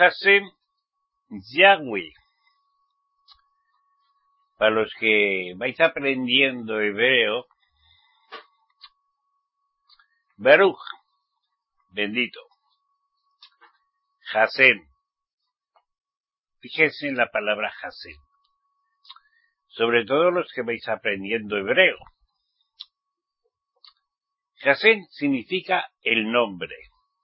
Hashem, Yahweh. Para los que vais aprendiendo hebreo, Baruch, bendito. Hashem. Fíjense en la palabra Hashem. Sobre todo los que vais aprendiendo hebreo. Hashem significa el nombre.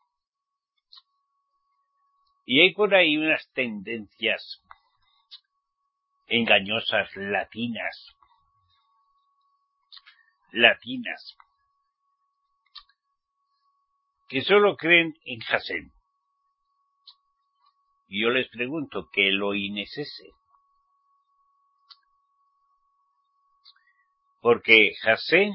Y hay por ahí unas tendencias engañosas latinas, que solo creen en Hashem. Y yo les pregunto, ¿qué Elohim es ese? Porque Hashem,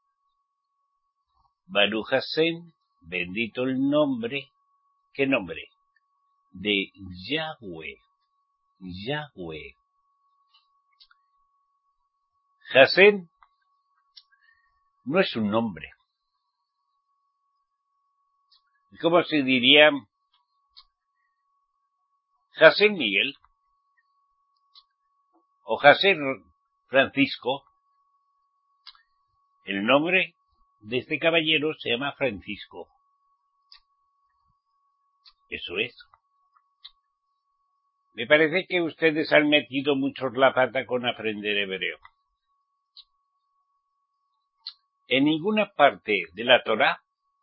Baruch Hashem, bendito el nombre, ¿qué nombre? De Yahweh. Yahweh. Hashem no es un nombre. ¿Cómo se diría? Hashem Miguel o Hashem Francisco. El nombre de este caballero se llama Francisco. Eso es. Me parece que ustedes han metido muchos la pata con aprender hebreo. En ninguna parte de la Torá,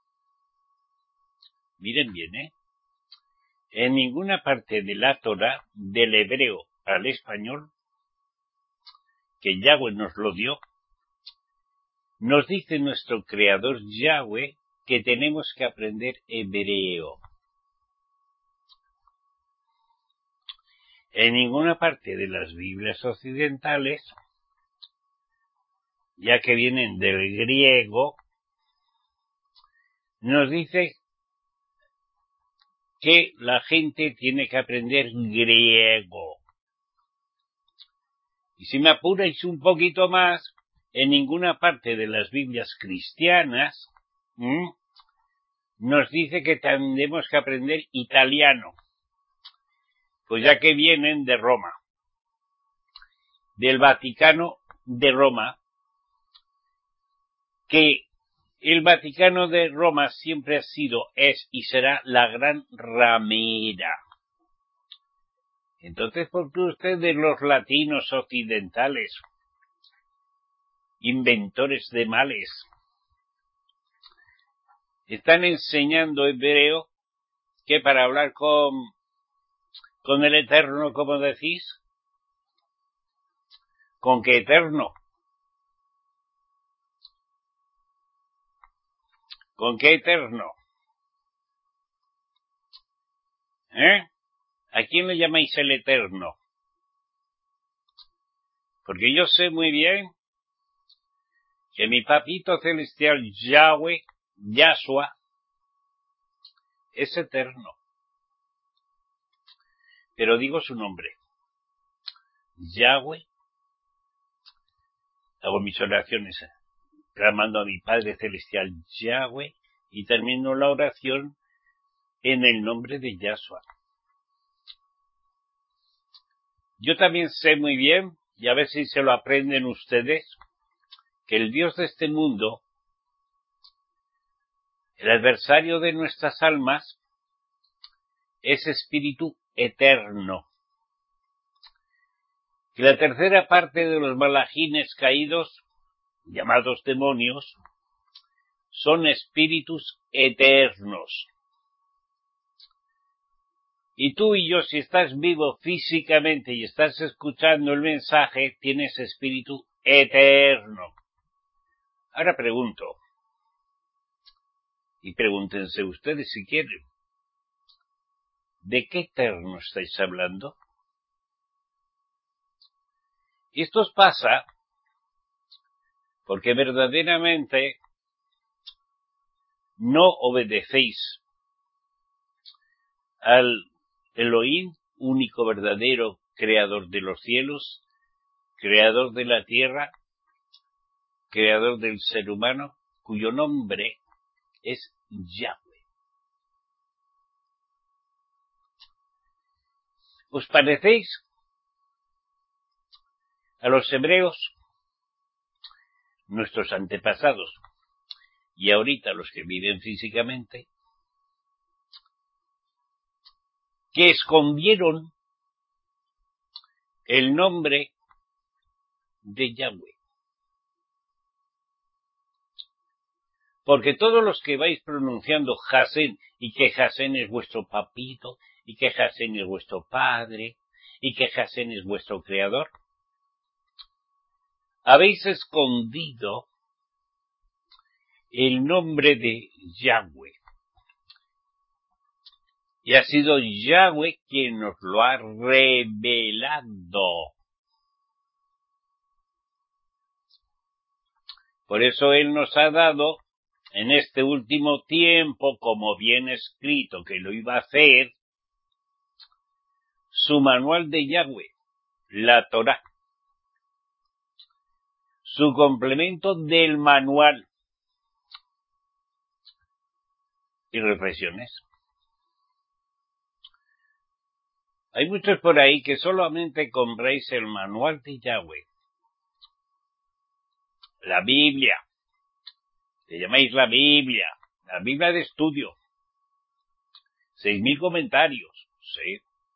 miren bien, en ninguna parte de la Torá, del hebreo al español, que Yahweh nos lo dio, nos dice nuestro creador Yahweh que tenemos que aprender hebreo. En ninguna parte de las Biblias occidentales, ya que vienen del griego, nos dice que la gente tiene que aprender griego. Y si me apuráis un poquito más, en ninguna parte de las Biblias cristianas nos dice que tenemos que aprender italiano, pues ya que vienen de Roma, del Vaticano de Roma, que el Vaticano de Roma siempre ha sido, es y será la gran ramera. Entonces, ¿por qué ustedes, los latinos occidentales, inventores de males, están enseñando hebreo que para hablar con el Eterno, como decís? ¿Con qué Eterno? ¿Con qué Eterno? ¿A quién le llamáis el Eterno? Porque yo sé muy bien que mi papito celestial Yahweh, Yahshua, es eterno. Pero digo su nombre. Yahweh. Hago mis oraciones clamando a mi Padre celestial Yahweh y termino la oración en el nombre de Yahshua. Yo también sé muy bien, y a ver si se lo aprenden ustedes, que el Dios de este mundo, el adversario de nuestras almas, es espíritu eterno. Que la tercera parte de los malajines caídos, llamados demonios, son espíritus eternos. Y tú y yo, si estás vivo físicamente y estás escuchando el mensaje, tienes espíritu eterno. Ahora pregunto, y pregúntense ustedes si quieren, ¿de qué eterno estáis hablando? Y esto os pasa porque verdaderamente no obedecéis al Elohim, único verdadero creador de los cielos, creador de la tierra, creador del ser humano, cuyo nombre es Yahweh. ¿Os parecéis a los hebreos, nuestros antepasados, y ahorita los que viven físicamente, que escondieron el nombre de Yahweh? Porque todos los que vais pronunciando Jasén, y que Jasén es vuestro papito, y que Jasén es vuestro padre, y que Jasén es vuestro creador, habéis escondido el nombre de Yahweh. Y ha sido Yahweh quien nos lo ha revelado. Por eso Él nos ha dado, en este último tiempo, como bien escrito que lo iba a hacer, su manual de Yahweh, la Torá, su complemento del manual y reflexiones. Hay muchos por ahí que solamente compráis el manual de Yahweh, la Biblia, que llamáis la Biblia de estudio, 6.000 comentarios, sí.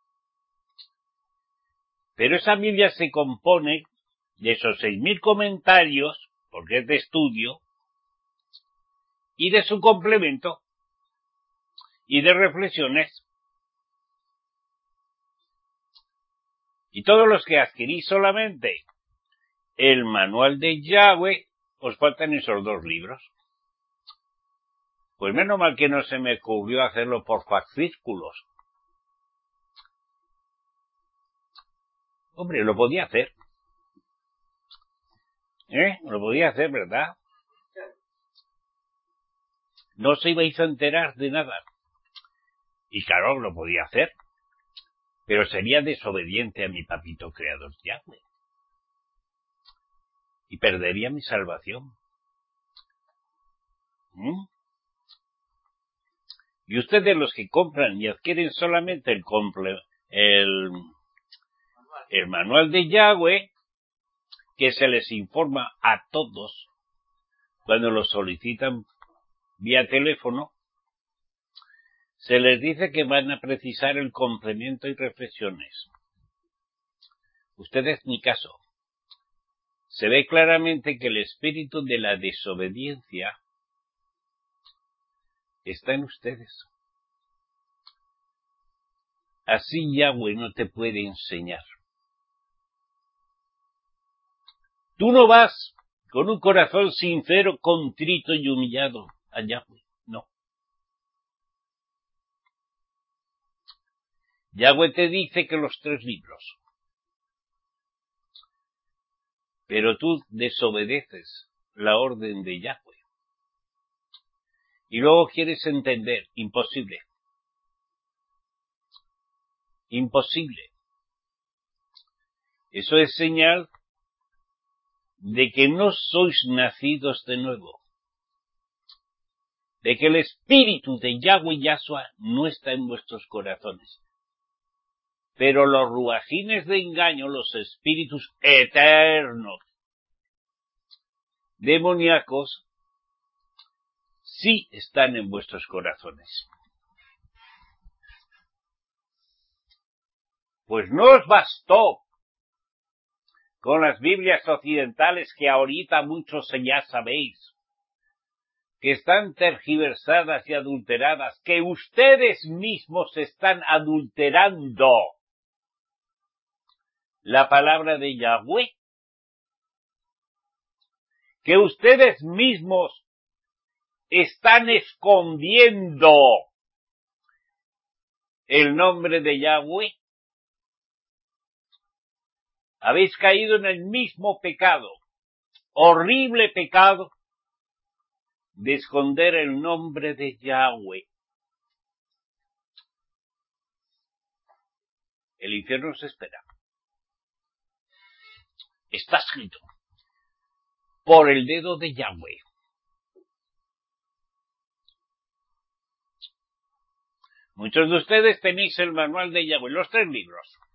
Pero esa Biblia se compone de esos 6.000 comentarios, porque es de estudio, y de su complemento, y de reflexiones. Y todos los que adquirís solamente el manual de Yahweh, os faltan esos 2 libros. Pues menos mal que no se me ocurrió hacerlo por fascículos. Hombre, lo podía hacer. Lo podía hacer, ¿verdad? No os ibais a enterar de nada. Y claro, lo podía hacer. Pero sería desobediente a mi papito creador Yahweh. Y perdería mi salvación. Y ustedes, los que compran y adquieren solamente el manual de Yahweh, que se les informa a todos cuando lo solicitan vía teléfono, se les dice que van a precisar el complemento y reflexiones. Ustedes ni caso. Se ve claramente que el espíritu de la desobediencia está en ustedes. Así Yahweh no te puede enseñar. Tú no vas con un corazón sincero, contrito y humillado a Yahweh. No. Yahweh te dice que los 3 libros. Pero tú desobedeces la orden de Yahweh. Y luego quieres entender. Imposible. Imposible. Eso es señal de que no sois nacidos de nuevo. De que el espíritu de Yahweh Yahshua no está en vuestros corazones. Pero los ruajines de engaño, los espíritus eternos, demoníacos, sí están en vuestros corazones. Pues no os bastó con las Biblias occidentales que ahorita muchos ya sabéis, que están tergiversadas y adulteradas, que ustedes mismos están adulterando la palabra de Yahweh, que ustedes mismos están escondiendo el nombre de Yahweh. Habéis caído en el mismo pecado, horrible pecado, de esconder el nombre de Yahweh. El infierno os espera. Está escrito por el dedo de Yahweh. Muchos de ustedes tenéis el manual de Yahweh, los 3 libros.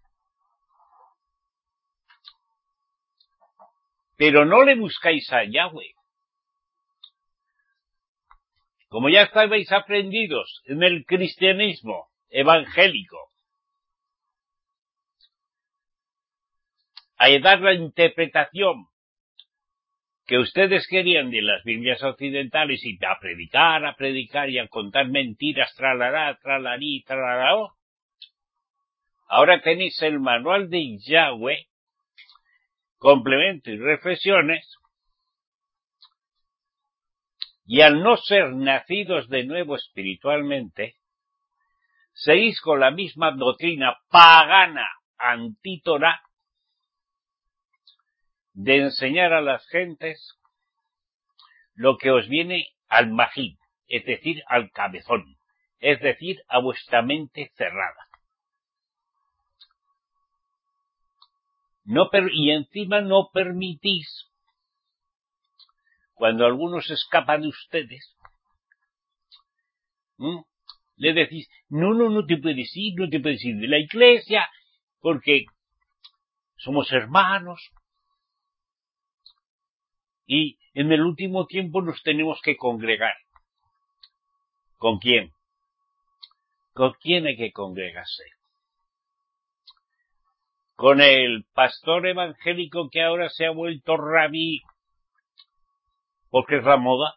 pero no le buscáis a Yahweh. Como ya estabais aprendidos en el cristianismo evangélico, a dar la interpretación que ustedes querían de las Biblias occidentales y a predicar y a contar mentiras, tralará, tralarí, tralará. Ahora tenéis el manual de Yahweh, complemento y reflexiones, y al no ser nacidos de nuevo espiritualmente, seguís con la misma doctrina pagana antítora de enseñar a las gentes lo que os viene al majín, es decir, al cabezón, es decir, a vuestra mente cerrada. Y encima no permitís, cuando algunos escapan de ustedes, le decís, no te puedes ir, no te puedes ir de la iglesia, porque somos hermanos, y en el último tiempo nos tenemos que congregar. ¿Con quién? ¿Con quién hay que congregarse? ¿Con el pastor evangélico que ahora se ha vuelto rabí porque es la moda?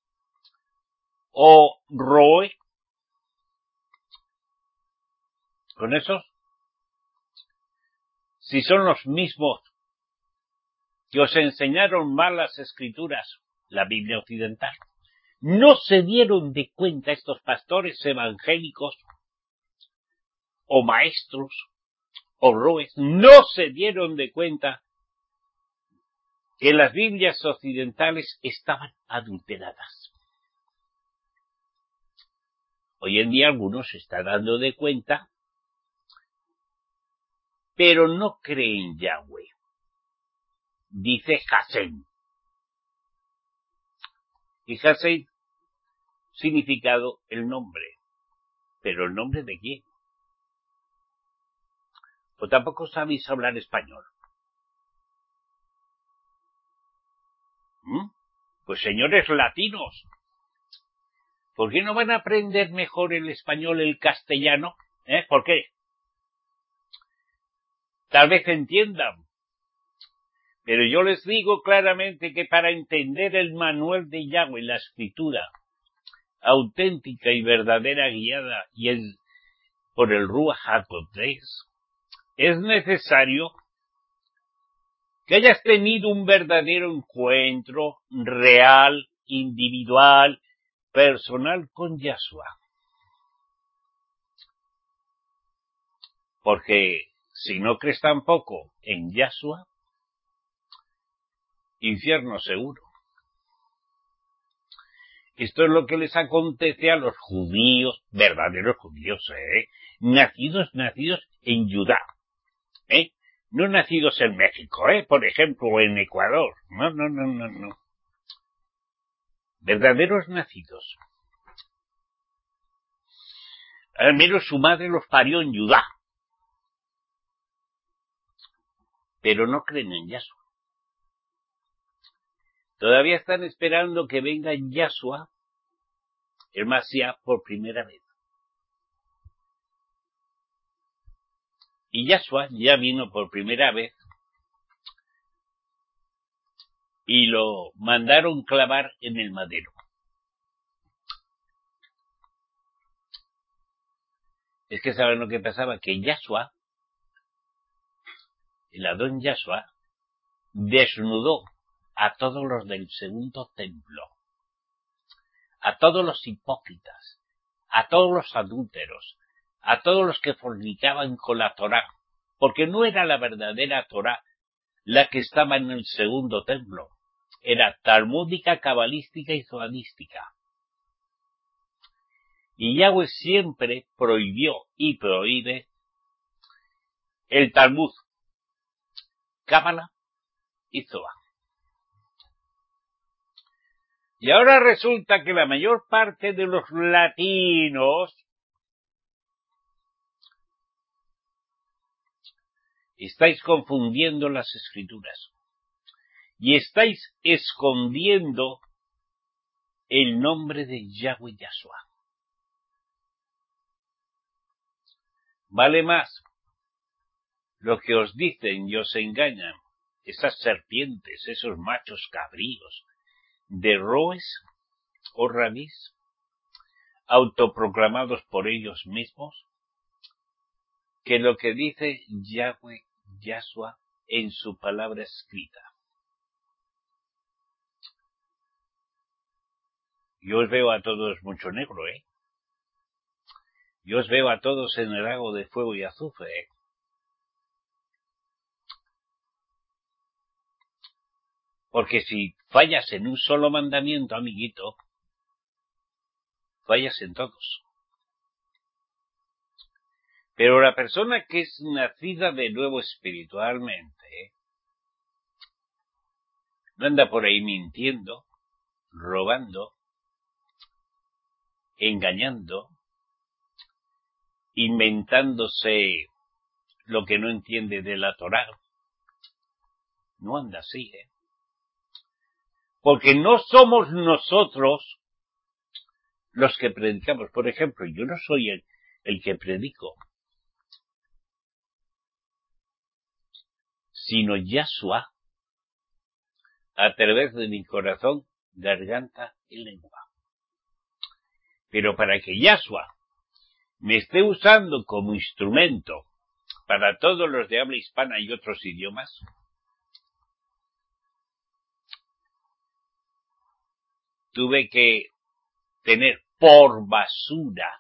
¿O Roe? ¿Con esos? Si son los mismos que os enseñaron mal las escrituras, la Biblia occidental, ¿no se dieron de cuenta estos pastores evangélicos o maestros o roes? ¿No se dieron de cuenta que las Biblias occidentales estaban adulteradas? Hoy en día algunos se están dando de cuenta, pero no creen Yahweh. Dice Hasen. Y Hasen, significado el nombre. ¿Pero el nombre de quién? ¿O tampoco sabéis hablar español? Pues señores latinos, ¿por qué no van a aprender mejor el español, el castellano? ¿Por qué? Tal vez entiendan. Pero yo les digo claramente que para entender el manual de Yahweh, la escritura auténtica y verdadera guiada por el Ruach HaKodesh, es necesario que hayas tenido un verdadero encuentro real, individual, personal con Yahshua. Porque si no crees tampoco en Yahshua, infierno seguro. Esto es lo que les acontece a los judíos, verdaderos judíos, nacidos en Judá, no nacidos en México, por ejemplo, o en Ecuador, no. Verdaderos nacidos. Al menos su madre los parió en Judá, pero no creen en Yahshua. Todavía están esperando que venga Yahshua, el Mashiach, por primera vez. Y Yahshua ya vino por primera vez y lo mandaron clavar en el madero. Es que saben lo que pasaba, que Yahshua, el Adón Yahshua, desnudó a todos los del segundo templo, a todos los hipócritas, a todos los adúlteros, a todos los que fornicaban con la Torá, porque no era la verdadera Torá la que estaba en el segundo templo, era talmúdica, cabalística y zoanística. Y Yahweh siempre prohibió y prohíbe el Talmud, Cábala y Zohar. Y ahora resulta que la mayor parte de los latinos estáis confundiendo las escrituras. y estáis escondiendo el nombre de Yahweh Yahshua. Vale más lo que os dicen y os engañan, esas serpientes, esos machos cabríos, de Roes o rabís, autoproclamados por ellos mismos, que lo que dice Yahweh Yahshua en su palabra escrita. Yo os veo a todos mucho negro, Yo os veo a todos en el lago de fuego y azufre, Porque si fallas en un solo mandamiento, amiguito, fallas en todos. Pero la persona que es nacida de nuevo espiritualmente, no anda por ahí mintiendo, robando, engañando, inventándose lo que no entiende de la Torá. No anda así, Porque no somos nosotros los que predicamos. Por ejemplo, yo no soy el que predico, sino Yahshua, a través de mi corazón, garganta y lengua. Pero para que Yahshua me esté usando como instrumento para todos los de habla hispana y otros idiomas, tuve que tener por basura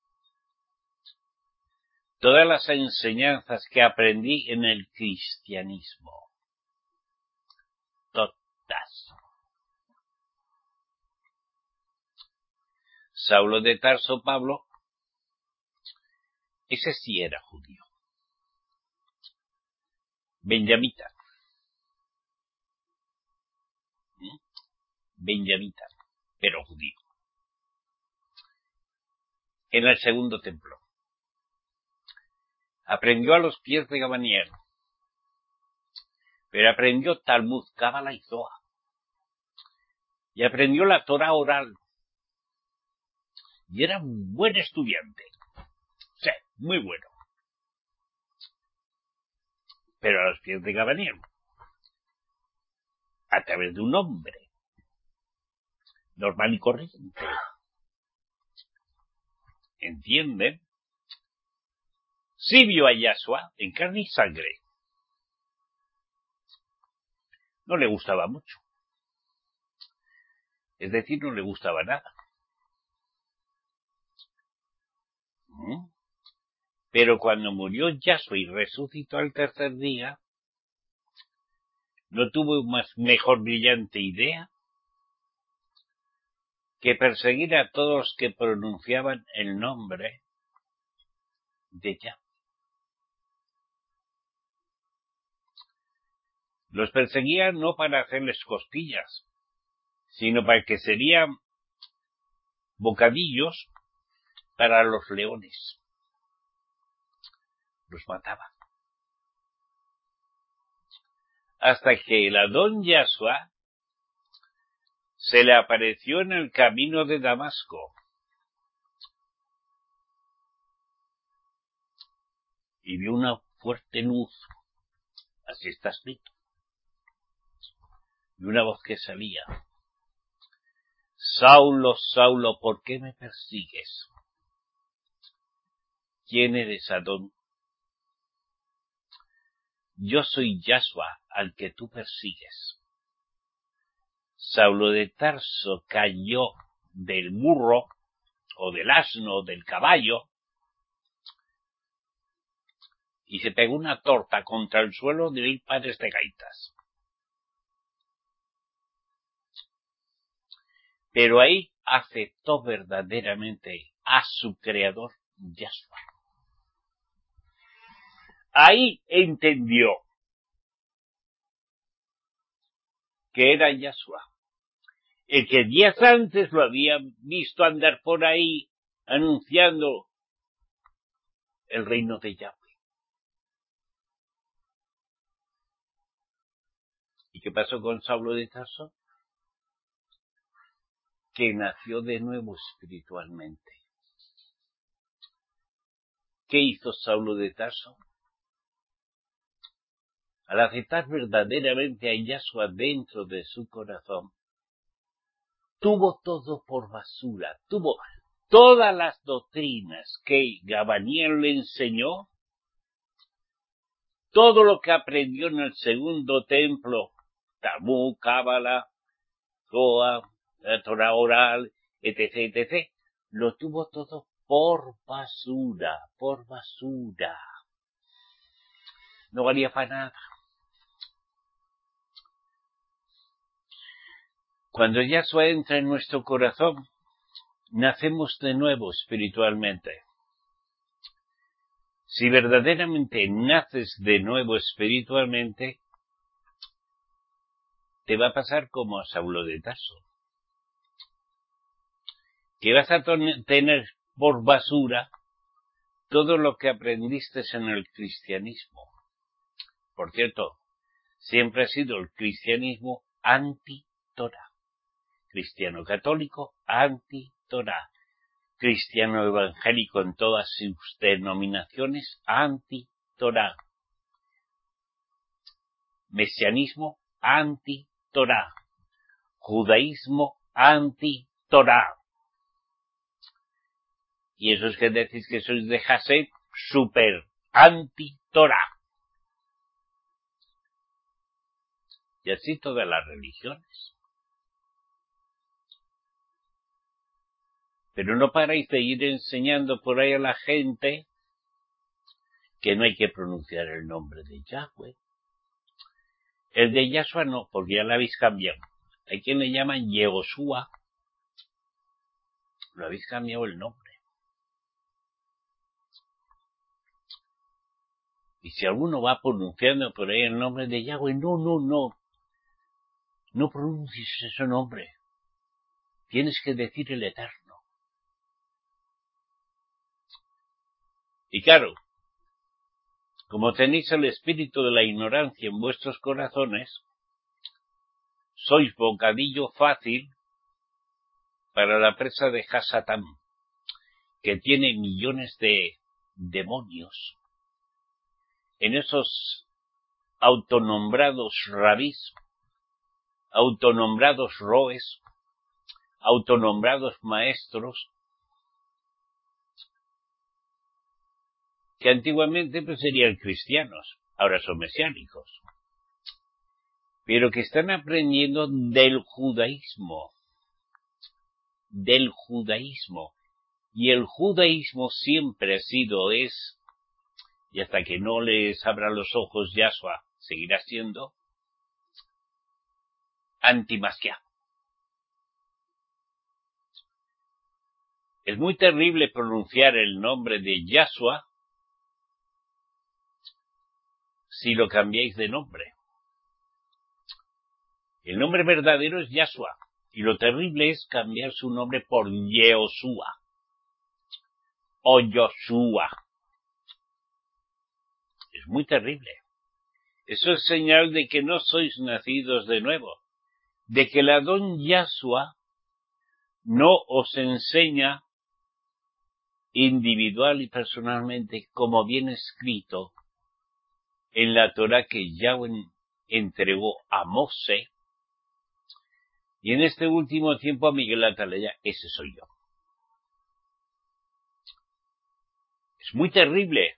todas las enseñanzas que aprendí en el cristianismo. Todas. Saulo de Tarso, Pablo, ese sí era judío. Benjamita. Benjamita, pero judío. En el segundo templo. Aprendió a los pies de Gamaliel, pero aprendió Talmud, Cábala y Zohar. Y aprendió la Torah oral. Y era un buen estudiante. Sí, muy bueno. Pero a los pies de Gamaliel. A través de un hombre. Normal y corriente. ¿Entienden? Sí vio a Yahshua en carne y sangre. No le gustaba mucho. Es decir, no le gustaba nada. Pero cuando murió Yahshua y resucitó al tercer día, no tuvo mejor brillante idea que perseguir a todos los que pronunciaban el nombre de Yahweh. Los perseguía no para hacerles costillas, sino para que serían bocadillos para los leones. Los mataba. Hasta que el Adón Yahshua se le apareció en el camino de Damasco y vio una fuerte luz, así está escrito, y una voz que salía: Saulo, Saulo, ¿por qué me persigues? ¿Quién eres, Adón? Yo soy Yahshua, al que tú persigues. Saulo de Tarso cayó del burro, o del asno, o del caballo, y se pegó una torta contra el suelo de 1000 pares de gaitas. Pero ahí aceptó verdaderamente a su creador, Yahshua. Ahí entendió que era Yahshua, el que días antes lo había visto andar por ahí anunciando el reino de Yahweh. ¿Y qué pasó con Saulo de Tarso? Que nació de nuevo espiritualmente. ¿Qué hizo Saulo de Tarso? Al aceptar verdaderamente a Yahshua dentro de su corazón, tuvo todo por basura, tuvo todas las doctrinas que Gamaliel le enseñó, todo lo que aprendió en el segundo templo, Talmud, Cábala, Zohar, la Torah oral, etc., etc., lo tuvo todo por basura, por basura. No valía para nada. Cuando Yahshua entra en nuestro corazón, nacemos de nuevo espiritualmente. Si verdaderamente naces de nuevo espiritualmente, te va a pasar como a Saulo de Tarso, que vas a tener por basura todo lo que aprendiste en el cristianismo. Por cierto, siempre ha sido el cristianismo anti-Torah. Cristiano católico, anti-Torah. Cristiano evangélico en todas sus denominaciones, anti-Torah. Mesianismo, anti-Torah. Judaísmo, anti-Torah. Y esos que decís que sois de Hasid, super anti-Torah. Y así todas las religiones. Pero no paráis de ir enseñando por ahí a la gente que no hay que pronunciar el nombre de Yahweh. El de Yahshua no, porque ya lo habéis cambiado. Hay quien le llaman Yehoshua. Lo habéis cambiado el nombre. Y si alguno va pronunciando por ahí el nombre de Yahweh, no pronuncies ese nombre. Tienes que decir el Eterno. Y claro, como tenéis el espíritu de la ignorancia en vuestros corazones, sois bocadillo fácil para la presa de Hasatán, que tiene millones de demonios. En esos autonombrados rabís, autonombrados roes, autonombrados maestros, que antiguamente pues serían cristianos, ahora son mesiánicos, pero que están aprendiendo del judaísmo, y el judaísmo siempre ha sido, es, y hasta que no les abra los ojos Yahshua, seguirá siendo anti-Mashiach. Es muy terrible pronunciar el nombre de Yahshua si lo cambiáis de nombre. El nombre verdadero es Yahshua, y lo terrible es cambiar su nombre por Yehoshua o Yoshua. Es muy terrible. Eso es señal de que no sois nacidos de nuevo, de que el Adón Yahshua no os enseña individual y personalmente, como viene escrito en la Torah que Yahweh entregó a Moshe, y en este último tiempo a Miguel Atalaya. Ese soy yo. Es muy terrible,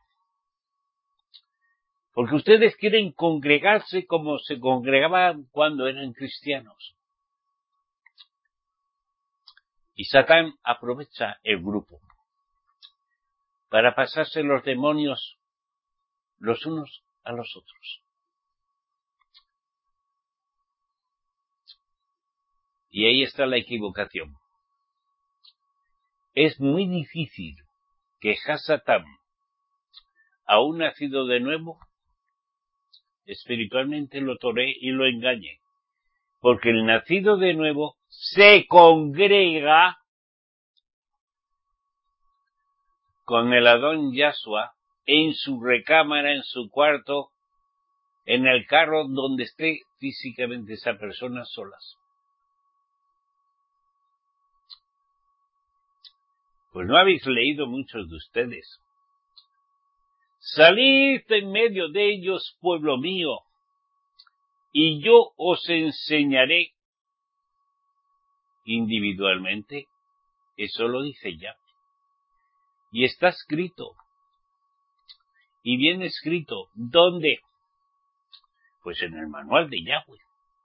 porque ustedes quieren congregarse como se congregaban cuando eran cristianos. Y Satán aprovecha el grupo para pasarse los demonios los unos a los otros. Y ahí está la equivocación. Es muy difícil que Hasatán, aún nacido de nuevo, espiritualmente lo toree y lo engañe. Porque el nacido de nuevo se congrega con el Adón Yahshua en su recámara, en su cuarto, en el carro donde esté físicamente esa persona solas. Pues no habéis leído muchos de ustedes. Salid en medio de ellos, pueblo mío, y yo os enseñaré individualmente. Eso lo dice ya. Y está escrito. Y bien escrito. ¿Dónde? Pues en el manual de Yahweh.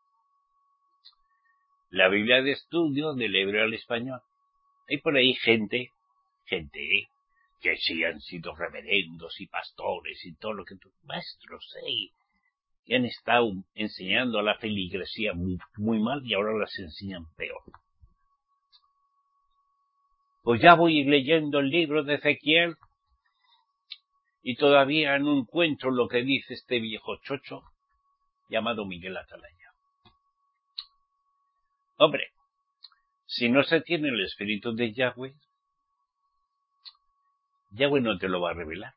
La Biblia de estudio del hebreo al español. Hay por ahí gente que sí han sido reverendos y pastores y todo lo que tú, maestros, que han estado enseñando a la feligresía muy mal y ahora las enseñan peor. Pues ya voy leyendo el libro de Ezequiel y todavía no encuentro lo que dice este viejo chocho llamado Miguel Atalaya. Hombre, si no se tiene el espíritu de Yahweh, Yahweh no te lo va a revelar.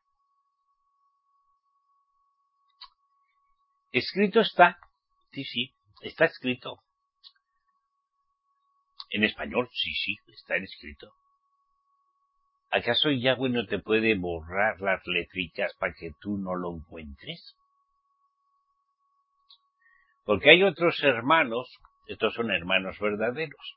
Escrito está, sí, está escrito. En español, sí, está escrito. ¿Acaso Yahweh no te puede borrar las letricas para que tú no lo encuentres? Porque hay otros hermanos, estos son hermanos verdaderos,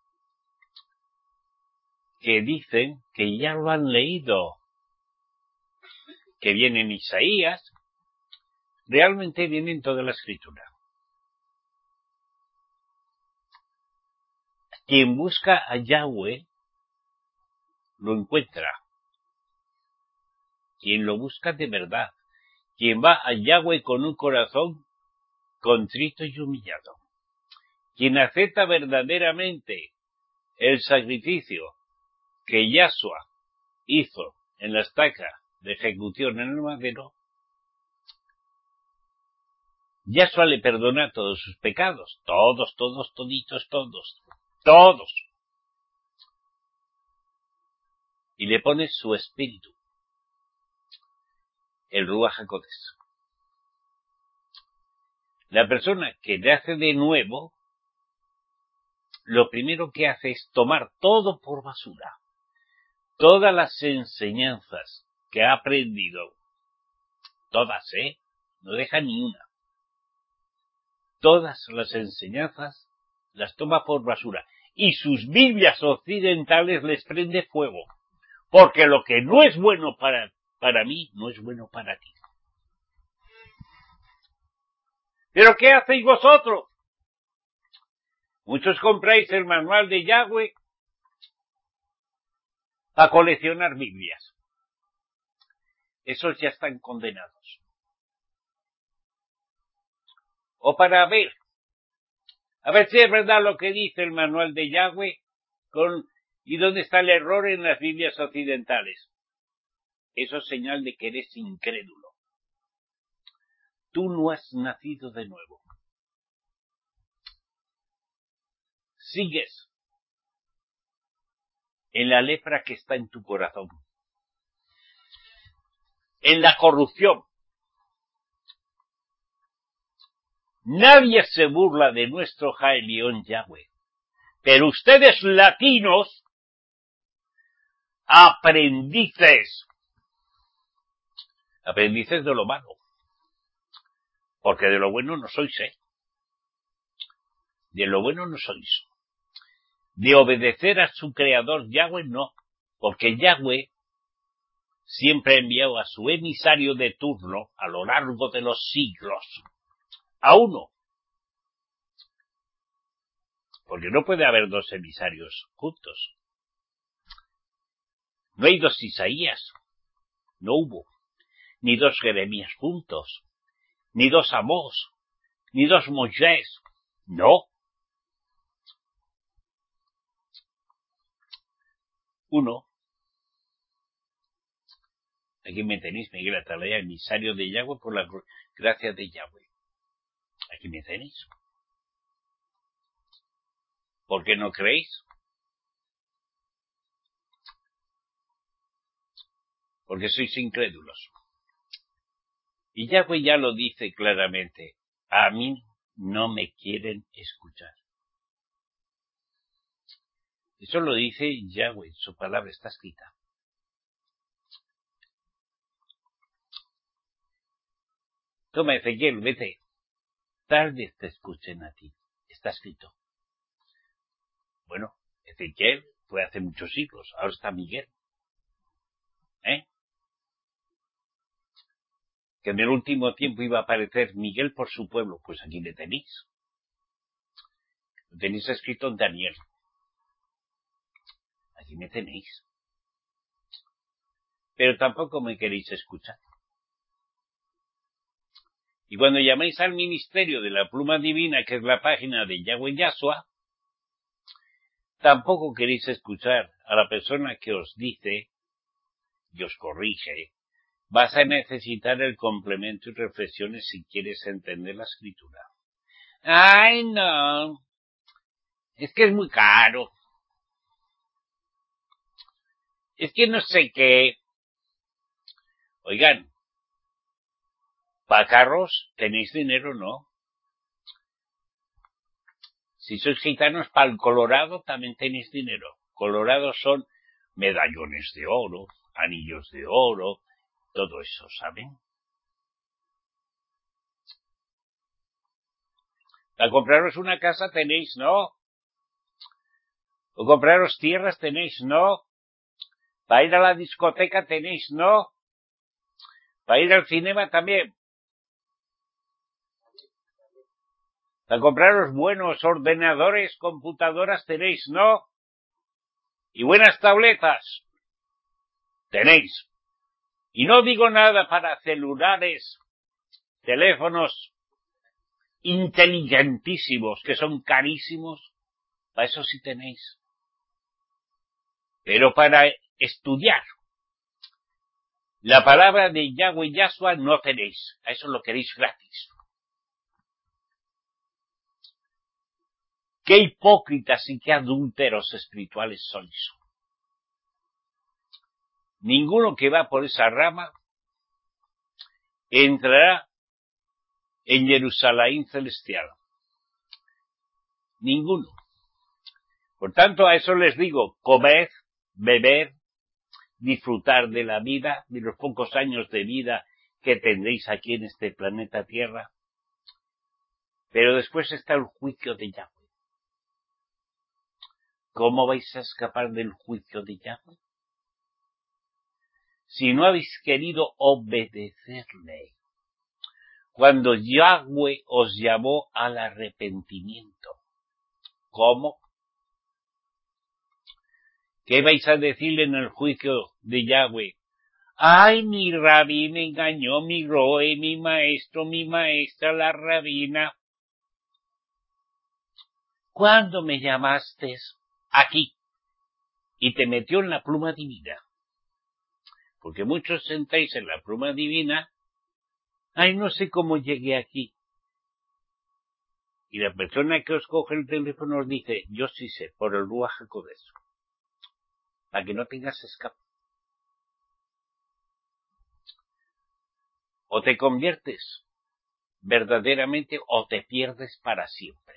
que dicen que ya lo han leído, que viene en Isaías, realmente viene en toda la escritura. Quien busca a Yahweh lo encuentra. Quien lo busca de verdad. Quien va a Yahweh con un corazón contrito y humillado. Quien acepta verdaderamente el sacrificio que Yahshua hizo en la estaca de ejecución en el madero, Yahshua le perdona todos sus pecados. Todos. Y le pone su espíritu, el Ruach HaKodesh. La persona que nace de nuevo, lo primero que hace es tomar todo por basura. Todas las enseñanzas que ha aprendido, todas, no deja ni una. Todas las enseñanzas las toma por basura. Y sus Biblias occidentales les prende fuego. Porque lo que no es bueno para mí, no es bueno para ti. ¿Pero qué hacéis vosotros? Muchos compráis el manual de Yahweh a coleccionar Biblias. Esos ya están condenados. O para ver si es verdad lo que dice el manual de Yahweh y dónde está el error en las Biblias occidentales. Eso es señal de que eres incrédulo. Tú no has nacido de nuevo. Sigues en la lepra que está en tu corazón. En la corrupción. Nadie se burla de nuestro Jaelión Yahweh. Pero ustedes latinos, aprendices de lo malo. Porque de lo bueno no sois, De lo bueno no sois. De obedecer a su creador Yahweh no. Porque Yahweh siempre ha enviado a su emisario de turno a lo largo de los siglos. A uno. Porque no puede haber dos emisarios juntos. No hay dos Isaías. No hubo. Ni dos Jeremías juntos. Ni dos Amós. Ni dos Moisés. No. Uno. Aquí me tenéis, Miguel Atalaya, emisario de Yahweh por la gracia de Yahweh. Aquí me tenéis. ¿Por qué no creéis? Porque sois incrédulos. Y Yahweh ya lo dice claramente, a mí no me quieren escuchar. Eso lo dice Yahweh, su palabra está escrita. Toma, Ezequiel, vete. Tal vez te escuchen a ti. Está escrito. Bueno, Ezequiel fue hace muchos siglos. Ahora está Miguel. Que en el último tiempo iba a aparecer Miguel por su pueblo. Pues aquí le tenéis. Lo tenéis escrito en Daniel. Aquí me tenéis. Pero tampoco me queréis escuchar. Y cuando llamáis al ministerio de la pluma divina, que es la página de Yahweh Yahshua, tampoco queréis escuchar a la persona que os dice y os corrige. Vas a necesitar el complemento y reflexiones si quieres entender la escritura. Ay, no. Es que es muy caro. Es que no sé qué. Oigan, ¿para carros tenéis dinero, no? Si sois gitanos, para el Colorado también tenéis dinero. Colorado son medallones de oro, anillos de oro, todo eso, ¿saben? Para compraros una casa tenéis, ¿no? O compraros tierras tenéis, ¿no? Para ir a la discoteca tenéis, ¿no? Para ir al cinema también. Para compraros buenos ordenadores, computadoras tenéis, ¿no? Y buenas tabletas tenéis. Y no digo nada para celulares, teléfonos inteligentísimos, que son carísimos. Para eso sí tenéis. Pero para estudiar la palabra de Yahweh Yahshua no tenéis. A eso lo queréis gratis. Qué hipócritas y qué adúlteros espirituales sois. Ninguno que va por esa rama entrará en Jerusalén celestial. Ninguno. Por tanto, a eso les digo, comed, beber, disfrutar de la vida, de los pocos años de vida que tendréis aquí en este planeta Tierra. Pero después está el juicio de Yahweh. ¿Cómo vais a escapar del juicio de Yahweh? Si no habéis querido obedecerle. Cuando Yahweh os llamó al arrepentimiento. ¿Cómo? ¿Qué vais a decirle en el juicio de Yahweh? Ay, mi rabí me engañó, mi roe, mi maestro, mi maestra, la rabina. ¿Cuándo me llamaste? Aquí. Y te metió en la pluma divina. Porque muchos sentáis en la pluma divina. Ay, no sé cómo llegué aquí. Y la persona que os coge el teléfono os dice, yo sí sé, por el Ruach HaKodesh. Para que no tengas escape. O te conviertes verdaderamente o te pierdes para siempre.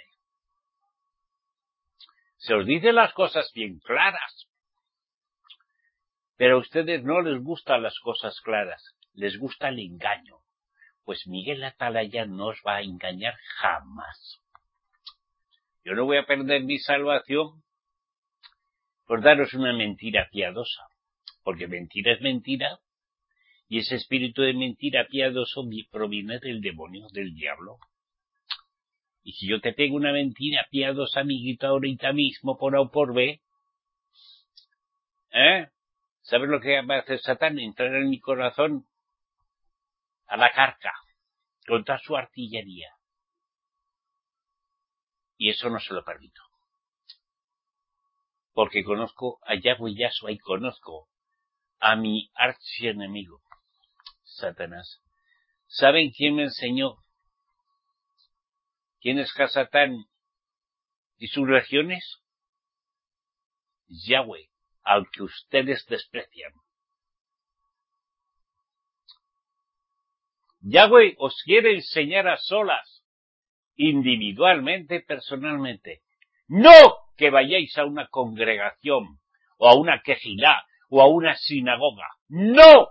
Se os dice las cosas bien claras. Pero a ustedes no les gustan las cosas claras. Les gusta el engaño. Pues Miguel Atalaya no os va a engañar jamás. Yo no voy a perder mi salvación por daros una mentira piadosa. Porque mentira es mentira. Y ese espíritu de mentira piadoso proviene del demonio, del diablo. Y si yo te pego una mentira piadosa, amiguito, ahorita mismo, por A o por B, ¿sabes lo que va a hacer Satán? Entrar en mi corazón a la carga, contra su artillería. Y eso no se lo permito. Porque conozco a Yahweh Yahshua y conozco a mi archienemigo, Satanás. ¿Saben quién me enseñó? ¿Quién es Hasatán y sus regiones? Yahweh, al que ustedes desprecian. Yahweh os quiere enseñar a solas, individualmente, personalmente. No que vayáis a una congregación, o a una quejilá, o a una sinagoga. ¡No!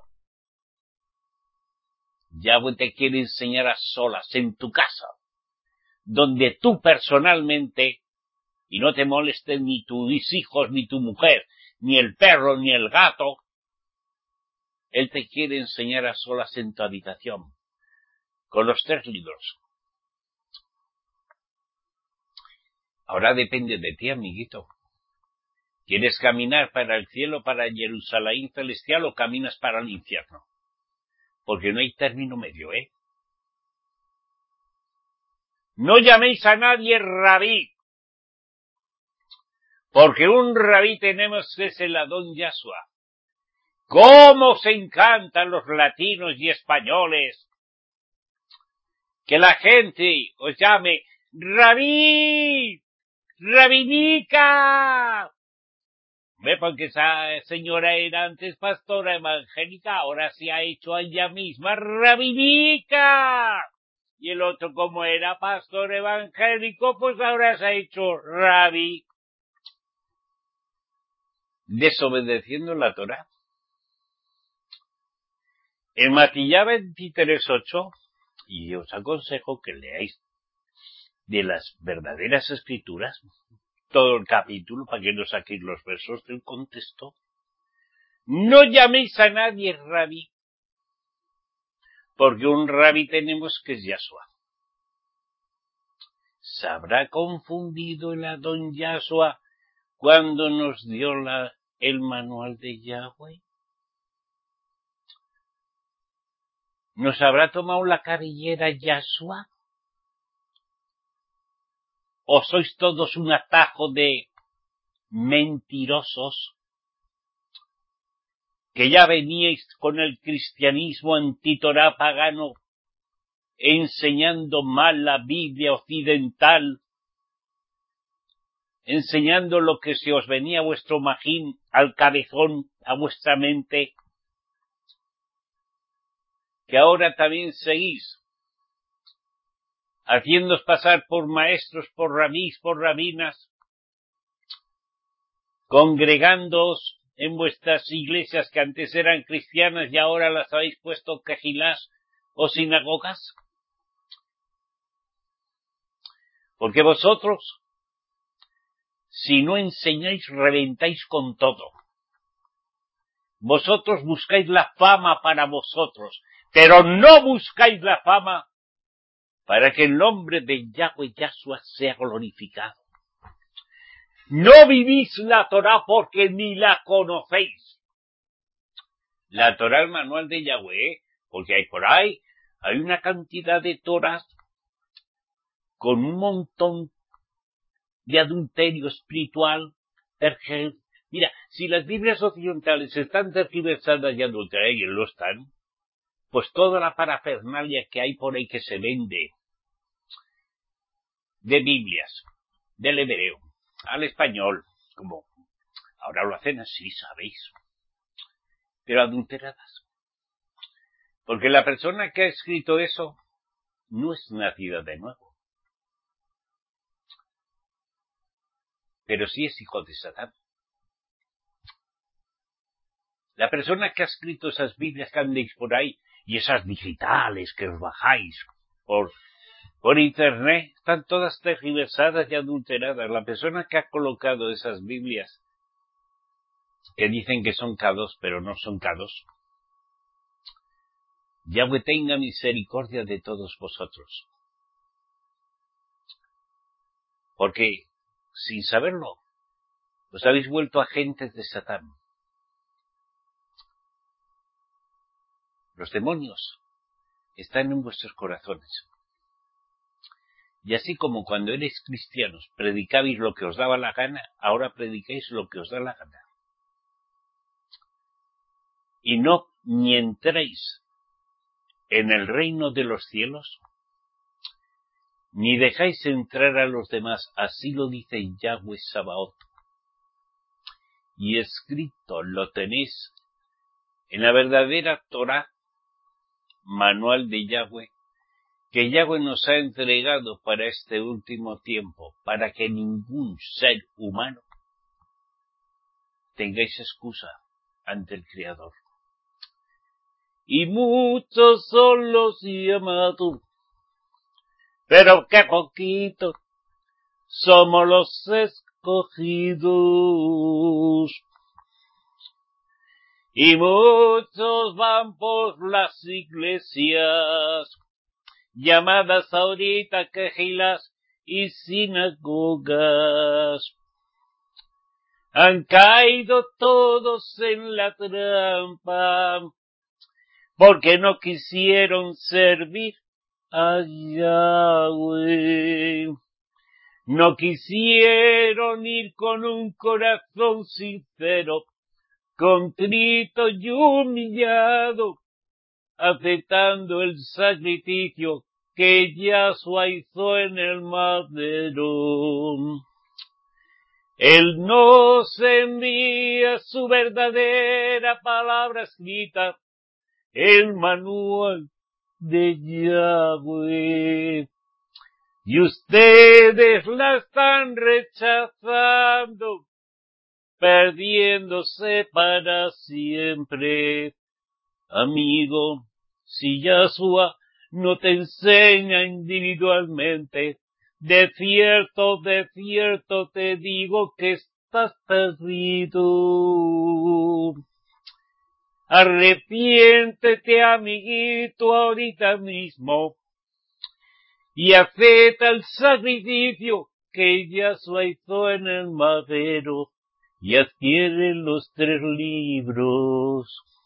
Yahweh te quiere enseñar a solas, en tu casa, donde tú personalmente, y no te molesten ni tus hijos, ni tu mujer, ni el perro, ni el gato, Él te quiere enseñar a solas en tu habitación, con los 3 libros. Ahora depende de ti, amiguito. ¿Quieres caminar para el cielo, para Jerusalén celestial, o caminas para el infierno? Porque no hay término medio, ¿eh? No llaméis a nadie rabí, porque un rabí tenemos que es el Adón Yahshua. ¿Cómo se encantan los latinos y españoles que la gente os llame rabí, rabinica? Ve, porque esa señora era antes pastora evangélica, ahora se ha hecho a ella misma rabinica. Y el otro, como era pastor evangélico, pues ahora se ha hecho rabí, desobedeciendo la Torá. En Matillá 23:8, y os aconsejo que leáis de las verdaderas escrituras todo el capítulo para que no saquéis los versos del contexto. No llaméis a nadie rabí, porque un rabí tenemos que es Yahshua. ¿Se habrá confundido el Adón Yahshua cuando nos dio el manual de Yahweh? ¿Nos habrá tomado la cabellera Yahshua? ¿O sois todos un atajo de mentirosos que ya veníais con el cristianismo antitorá pagano, enseñando mal la Biblia occidental, enseñando lo que se os venía a vuestro magín, al cabezón, a vuestra mente, que ahora también seguís haciéndoos pasar por maestros, por rabís, por rabinas, congregándoos en vuestras iglesias que antes eran cristianas y ahora las habéis puesto quejilás o sinagogas? Porque vosotros, si no enseñáis, reventáis con todo. Vosotros buscáis la fama para vosotros, pero no buscáis la fama para que el nombre de Yahweh Yahshua sea glorificado. No vivís la Torá porque ni la conocéis. La Torá, el manual de Yahweh, porque hay por ahí, hay una cantidad de Torás con un montón de adulterio espiritual. Mira, si las Biblias occidentales están tergiversadas y adulteradas, y lo están, pues toda la parafernalia que hay por ahí que se vende de Biblias, del hebreo, al español, como ahora lo hacen así, ¿sabéis? Pero adulteradas. Porque la persona que ha escrito eso no es nacida de nuevo. Pero sí es hijo de Satán. La persona que ha escrito esas Biblias que andéis por ahí, y esas digitales que os bajáis por internet, están todas tergiversadas y adulteradas. La persona que ha colocado esas Biblias, que dicen que son K2, pero no son K2, Yahweh tenga misericordia de todos vosotros. Porque, sin saberlo, os habéis vuelto agentes de Satán. Los demonios están en vuestros corazones. Y así como cuando erais cristianos predicabais lo que os daba la gana, ahora predicáis lo que os da la gana. Y no ni entréis en el reino de los cielos, ni dejáis entrar a los demás, así lo dice Yahweh Sabaoth. Y escrito lo tenéis en la verdadera Torá manual de Yahweh, que Yahweh nos ha entregado para este último tiempo, para que ningún ser humano tengáis excusa ante el Creador. Y muchos son los llamados, pero qué poquitos somos los escogidos. Y muchos van por las iglesias, llamadas ahorita quejilas y sinagogas. Han caído todos en la trampa, porque no quisieron servir a Yahweh. No quisieron ir con un corazón sincero, contrito y humillado, aceptando el sacrificio que Yahshua hizo en el madero. Él nos envía su verdadera palabra escrita, el manual de Yahweh. Y ustedes la están rechazando, perdiéndose para siempre. Amigo, si Yahshua no te enseña individualmente, de cierto te digo que estás perdido. Arrepiéntete, amiguito, ahorita mismo, y acepta el sacrificio que Yahshua hizo en el madero, y adquiere los 3 libros.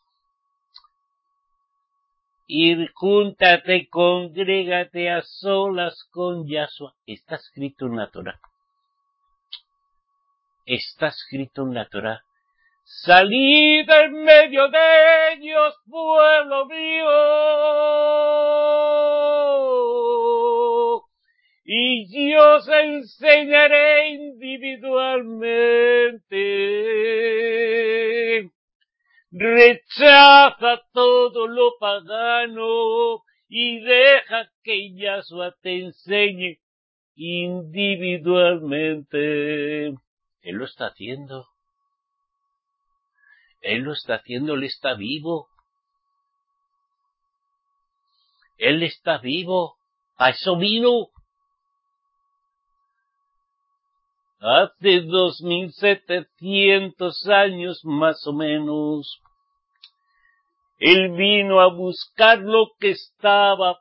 Y júntate, congrégate a solas con Yahshua. Está escrito en la Torá. Está escrito en la Torá. Salid en medio de ellos, pueblo mío, y yo os enseñaré individualmente. Rechaza todo lo pagano y deja que Yahshua te enseñe individualmente. Él lo está haciendo. Él lo está haciendo, Él está vivo. Él está vivo. A eso vino. Hace 2700 años más o menos. Él vino a buscar lo que estaba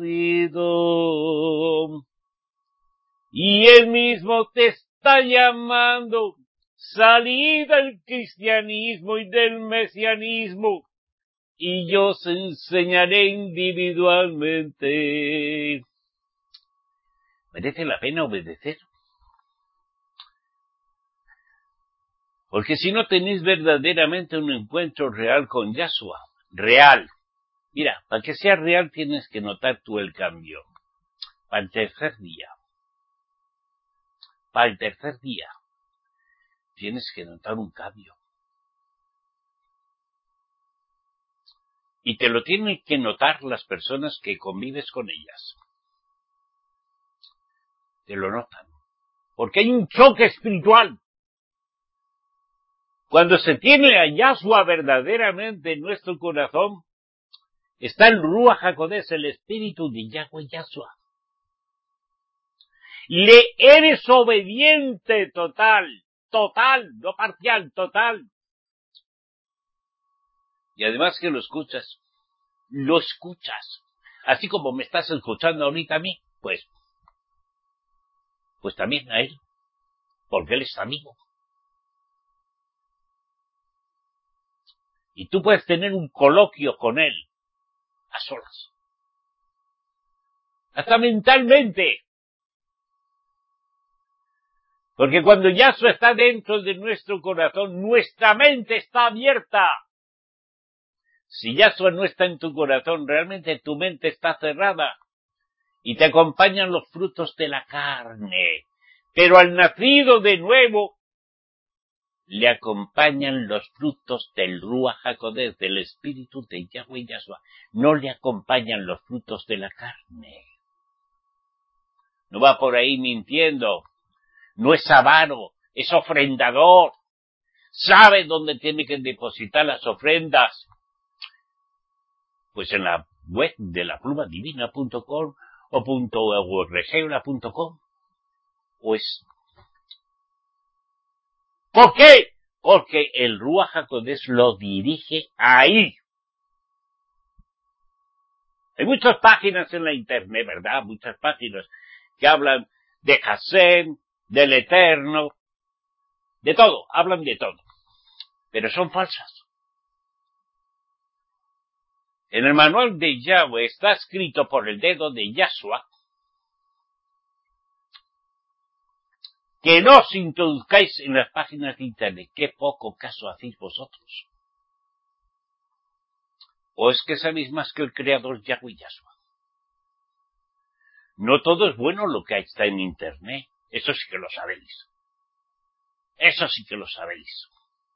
perdido. Y Él mismo te está llamando. Salí del cristianismo y del mesianismo, y yo os enseñaré individualmente. Merece la pena obedecer. Porque si no tenéis verdaderamente un encuentro real con Yahshua, real. Mira, para que sea real tienes que notar tú el cambio. Para el tercer día. Para el tercer día. Tienes que notar un cambio. Y te lo tienen que notar las personas que convives con ellas. Te lo notan. Porque hay un choque espiritual. Cuando se tiene a Yahshua verdaderamente en nuestro corazón, está el Ruach HaKodesh, el espíritu de Yahweh Yahshua. Le eres obediente total, no parcial, total. Y además que lo escuchas. Así como me estás escuchando ahorita a mí, pues también a él, porque él es amigo. Y tú puedes tener un coloquio con él, a solas. Hasta mentalmente. Porque cuando Yahshua está dentro de nuestro corazón, nuestra mente está abierta. Si Yahshua no está en tu corazón, realmente tu mente está cerrada. Y te acompañan los frutos de la carne. Pero al nacido de nuevo, le acompañan los frutos del Ruach HaKodesh, del Espíritu de Yahweh Yahshua. No le acompañan los frutos de la carne. No va por ahí mintiendo. No es avaro, es ofrendador. Sabe dónde tiene que depositar las ofrendas. Pues en la web de laplumadivina.com o .org.com. Pues, ¿por qué? Porque el Ruach HaKodesh lo dirige ahí. Hay muchas páginas en la internet, ¿verdad? Muchas páginas que hablan de Hashem, del Eterno, de todo, hablan de todo. Pero son falsas. En el manual de Yahweh está escrito por el dedo de Yahshua que no os introduzcáis en las páginas de internet. Qué poco caso hacéis vosotros. ¿O es que sabéis más que el creador Yahweh Yahshua? No todo es bueno lo que está en internet. Eso sí que lo sabéis. Eso sí que lo sabéis.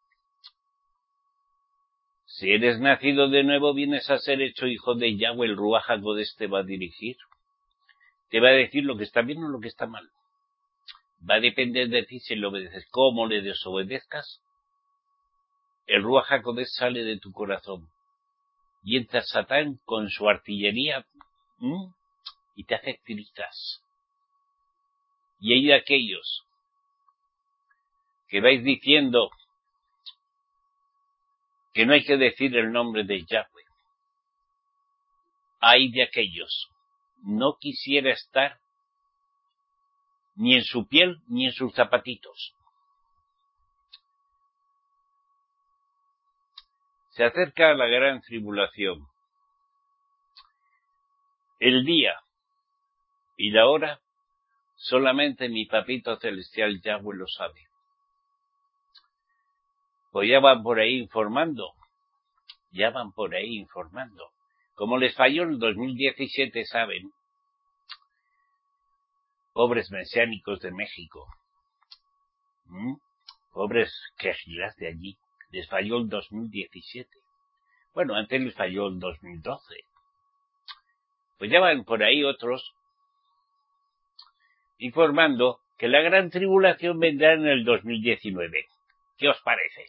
Si eres nacido de nuevo, vienes a ser hecho hijo de Yahweh, el Ruach HaKodesh te va a dirigir. Te va a decir lo que está bien o lo que está mal. Va a depender de ti si le obedeces. ¿Cómo le desobedezcas? El Ruach HaKodesh sale de tu corazón. Y entra Satán con su artillería y te hace trizas. Y hay de aquellos que vais diciendo que no hay que decir el nombre de Yahweh. Hay de aquellos. No quisiera estar ni en su piel ni en sus zapatitos. Se acerca la gran tribulación. El día y la hora solamente mi papito celestial Yahweh lo sabe. Pues ya van por ahí informando. Como les falló en el 2017, saben. Pobres mesiánicos de México. Pobres quejilas de allí. Les falló el 2017. Bueno, antes les falló el 2012. Pues ya van por ahí otros informando que la gran tribulación vendrá en el 2019. ¿Qué os parece?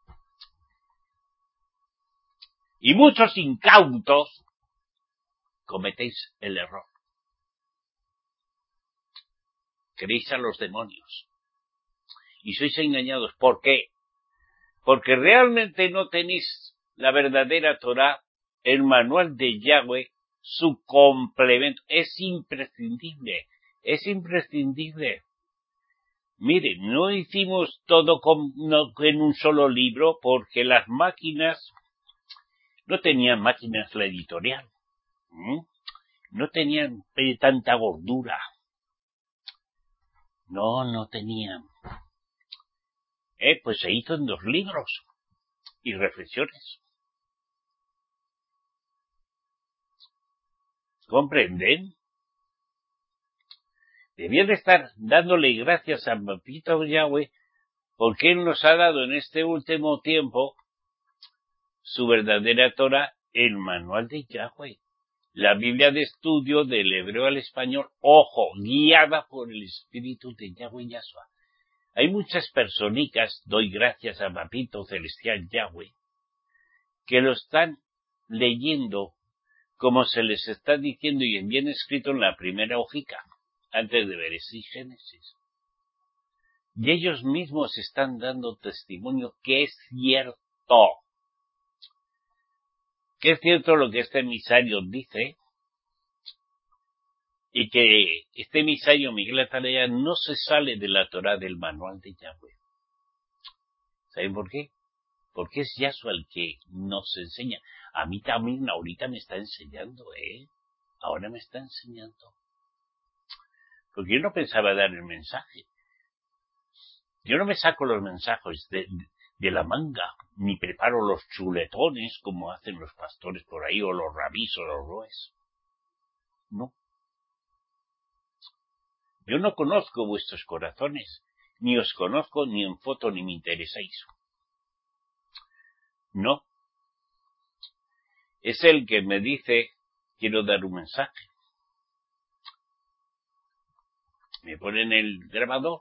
Y muchos incautos cometéis el error. Creéis a los demonios. Y sois engañados. ¿Por qué? Porque realmente no tenéis la verdadera Torá, el manual de Yahweh, su complemento. Es imprescindible. Miren, no hicimos todo en un solo libro porque las máquinas no tenían máquinas la editorial. No tenían tanta gordura. No tenían. Pues se hizo en 2 libros y reflexiones. ¿Comprenden? Debían estar dándole gracias a Papito Yahweh porque Él nos ha dado en este último tiempo su verdadera Torah, el manual de Yahweh. La Biblia de estudio del hebreo al español, ojo, guiada por el Espíritu de Yahweh Yahshua. Hay muchas personicas, doy gracias a Papito Celestial Yahweh, que lo están leyendo como se les está diciendo y bien escrito en la primera hojica, antes de ver ese Génesis. Y ellos mismos están dando testimonio que es cierto. Que es cierto lo que este emisario dice, y que este emisario Miguel Atalaya no se sale de la Torá del manual de Yahweh. ¿Saben por qué? Porque es Yahshua el que nos enseña. A mí también ahorita me está enseñando, Ahora me está enseñando. Porque yo no pensaba dar el mensaje. Yo no me saco los mensajes de la manga, ni preparo los chuletones como hacen los pastores por ahí, o los rabís, o los roes. No. Yo no conozco vuestros corazones, ni os conozco ni en foto ni me interesáis. No. Es el que me dice, quiero dar un mensaje. Me ponen el grabador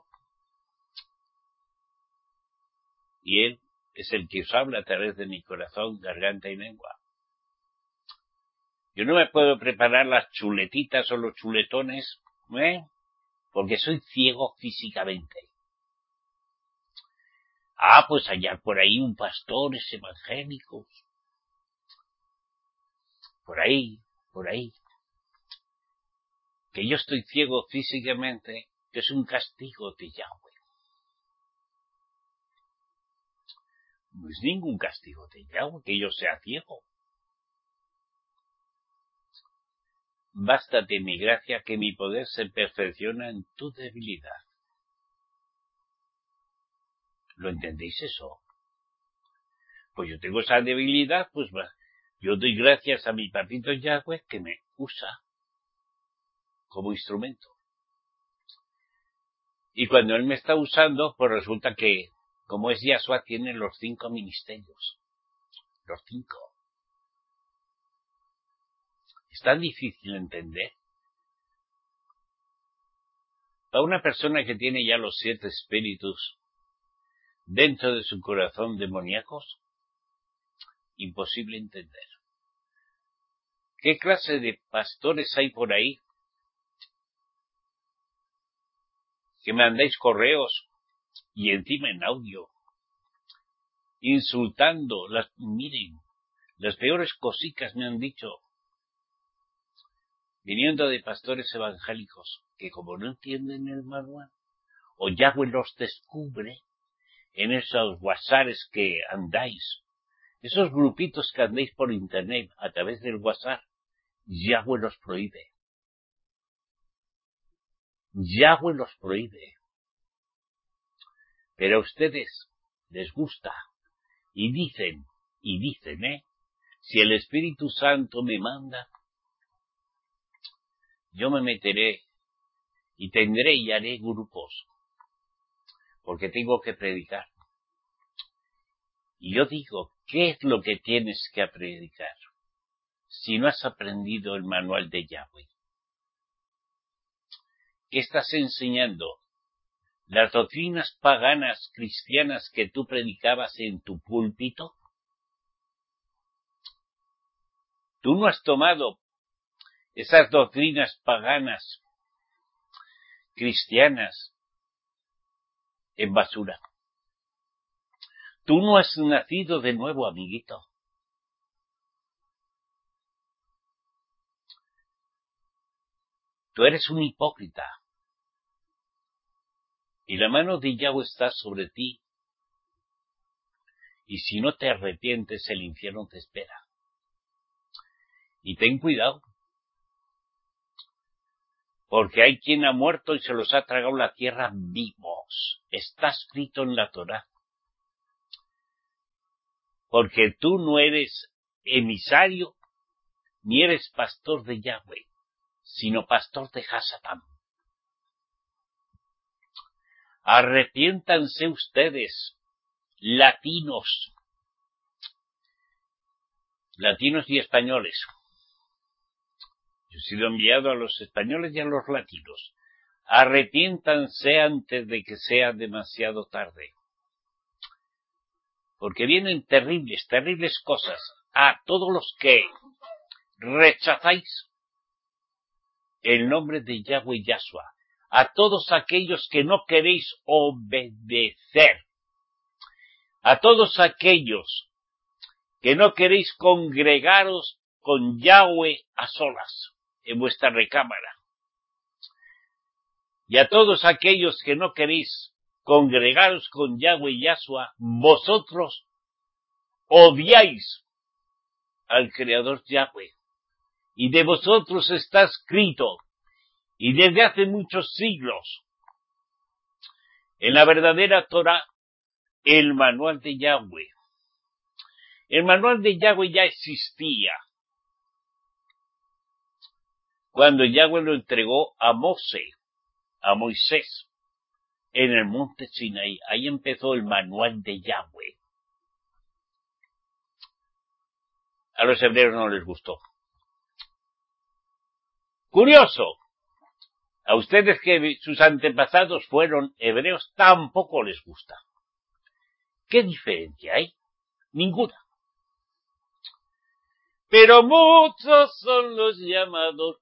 y él es el que os habla a través de mi corazón, garganta y lengua. Yo no me puedo preparar las chuletitas o los chuletones, porque soy ciego físicamente. Pues allá por ahí un pastores evangélicos. Por ahí. Que yo estoy ciego físicamente, que es un castigo de Yahweh. No es ningún castigo de Yahweh que yo sea ciego. Bástate mi gracia, que mi poder se perfecciona en tu debilidad. ¿Lo entendéis eso? Pues yo tengo esa debilidad, pues yo doy gracias a mi papito Yahweh que me usa como instrumento. Y cuando él me está usando, pues resulta que, como es Yahshua, tiene los 5 ministerios. Los 5. Es tan difícil entender. Para una persona que tiene ya los 7 espíritus dentro de su corazón demoníacos, imposible entender. ¿Qué clase de pastores hay por ahí que mandáis correos y encima en audio, insultando? Miren, las peores cositas me han dicho, viniendo de pastores evangélicos, que como no entienden el manual, o Yahweh los descubre en esos WhatsApps que andáis, esos grupitos que andáis por internet a través del WhatsApp, Yahweh los prohíbe. Yahweh los prohíbe. Pero a ustedes les gusta y dicen, si el Espíritu Santo me manda, yo me meteré y tendré y haré grupos, porque tengo que predicar. Y yo digo, ¿qué es lo que tienes que predicar si no has aprendido el manual de Yahweh? ¿Qué estás enseñando? ¿Las doctrinas paganas cristianas que tú predicabas en tu púlpito? Tú no has tomado esas doctrinas paganas cristianas en basura. Tú no has nacido de nuevo, amiguito. Tú eres un hipócrita. Y la mano de Yahweh está sobre ti. Y si no te arrepientes, el infierno te espera. Y ten cuidado. Porque hay quien ha muerto y se los ha tragado la tierra vivos. Está escrito en la Torá. Porque tú no eres emisario, ni eres pastor de Yahweh, sino pastor de Hasatán. Arrepiéntanse ustedes, latinos y españoles. Yo he sido enviado a los españoles y a los latinos. Arrepiéntanse antes de que sea demasiado tarde. Porque vienen terribles cosas a todos los que rechazáis el nombre de Yahweh Yahshua, a todos aquellos que no queréis obedecer, a todos aquellos que no queréis congregaros con Yahweh a solas en vuestra recámara, y a todos aquellos que no queréis congregaros con Yahweh Yahshua, vosotros odiáis al Creador Yahweh, y de vosotros está escrito, y desde hace muchos siglos, en la verdadera Torá, el manual de Yahweh. El manual de Yahweh ya existía cuando Yahweh lo entregó a Moisés. en el monte Sinaí. Ahí empezó el manual de Yahweh. A los hebreos no les gustó. Curioso. A ustedes que sus antepasados fueron hebreos tampoco les gusta. ¿Qué diferencia hay? Ninguna. Pero muchos son los llamados,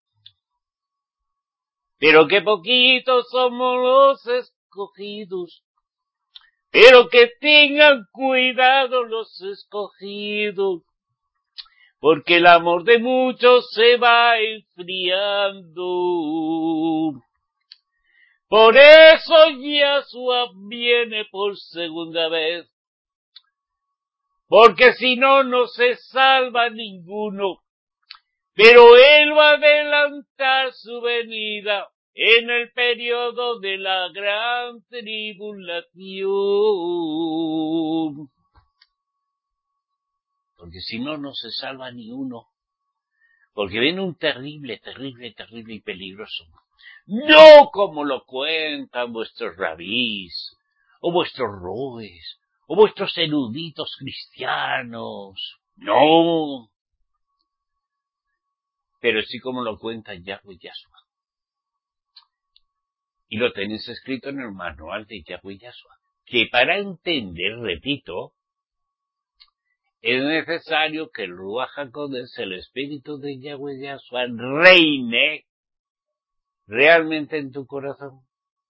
pero qué poquitos somos los escogidos. Pero que tengan cuidado los escogidos, porque el amor de muchos se va enfriando. Por eso Yahshua viene por segunda vez, porque si no, no se salva ninguno. Pero Él va a adelantar su venida en el periodo de la gran tribulación. Porque si no, no se salva ni uno. Porque viene un terrible y peligroso. No como lo cuentan vuestros rabís, o vuestros roes, o vuestros eruditos cristianos. No. Pero sí como lo cuenta Yahweh Yahshua. Y lo tenéis escrito en el manual de Yahweh Yahshua. Que para entender, repito, es necesario que el Ruach HaKodesh, el Espíritu de Yahweh Yahshua, reine realmente en tu corazón.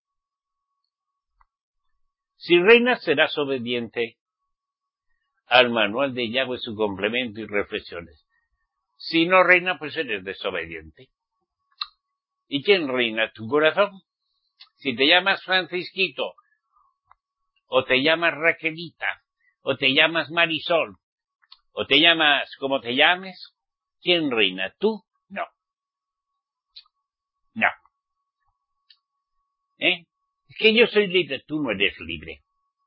Si reinas, serás obediente al manual de Yahweh, su complemento y reflexiones. Si no reina, pues eres desobediente. ¿Y quién reina? ¿Tu corazón? Si te llamas Francisquito, o te llamas Raquelita, o te llamas Marisol, o te llamas como te llames, ¿quién reina? ¿Tú? No. No. Es que yo soy libre, tú no eres libre.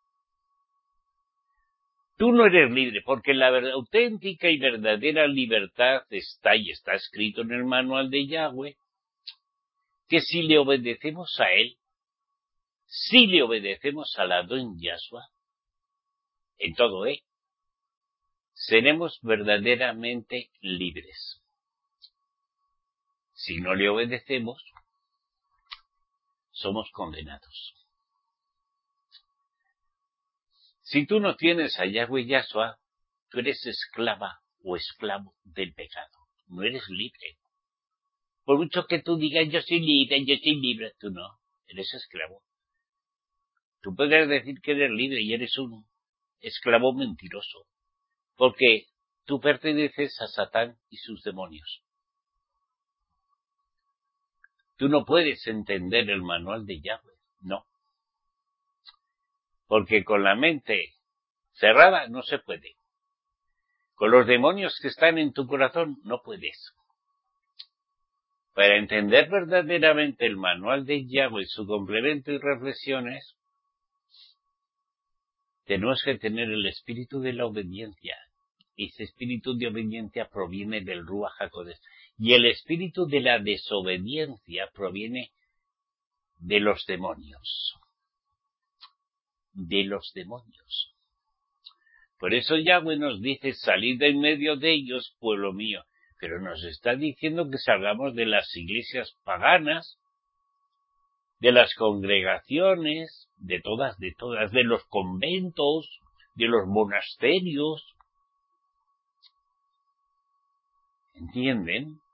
Tú no eres libre, porque la auténtica y verdadera libertad está escrito en el manual de Yahweh, que si le obedecemos a Él, si le obedecemos al Adón Yahshua, en todo seremos verdaderamente libres. Si no le obedecemos, somos condenados. Si tú no tienes a Yahweh Yahshua, tú eres esclava o esclavo del pecado. No eres libre. Por mucho que tú digas, yo soy libre, tú no, eres esclavo. Tú puedes decir que eres libre y eres un esclavo mentiroso, porque tú perteneces a Satán y sus demonios. Tú no puedes entender el manual de Yahweh, no. Porque con la mente cerrada no se puede. Con los demonios que están en tu corazón no puedes. Para entender verdaderamente el manual de Yahweh, su complemento y reflexiones, tenemos que tener el espíritu de la obediencia. Y ese espíritu de obediencia proviene del Ruach HaKodesh. Y el espíritu de la desobediencia proviene de los demonios. De los demonios. Por eso Yahweh nos dice, salid de en medio de ellos, pueblo mío. Pero nos está diciendo que salgamos de las iglesias paganas, de las congregaciones, de todas, de los conventos, de los monasterios. ¿Entienden?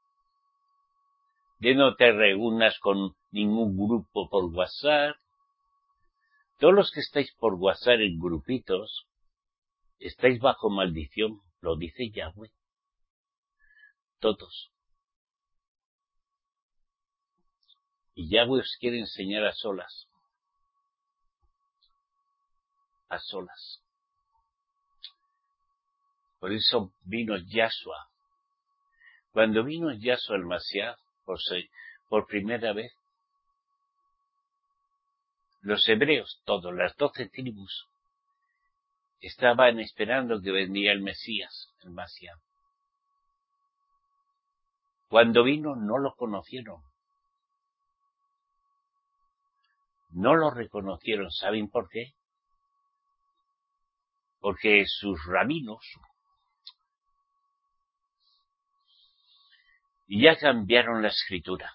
De no te reúnas con ningún grupo por WhatsApp. Todos los que estáis por WhatsApp en grupitos, estáis bajo maldición, lo dice Yahweh. Todos. Y Yahweh os quiere enseñar a solas. A solas. Por eso vino Yahshua. Cuando vino Yahshua el Mashiach, por primera vez, los hebreos, todos, las 12 tribus, estaban esperando que vendría el Mesías, el Mashiach. Cuando vino no lo conocieron. no lo reconocieron. ¿Saben por qué? Porque sus rabinos ya cambiaron la escritura.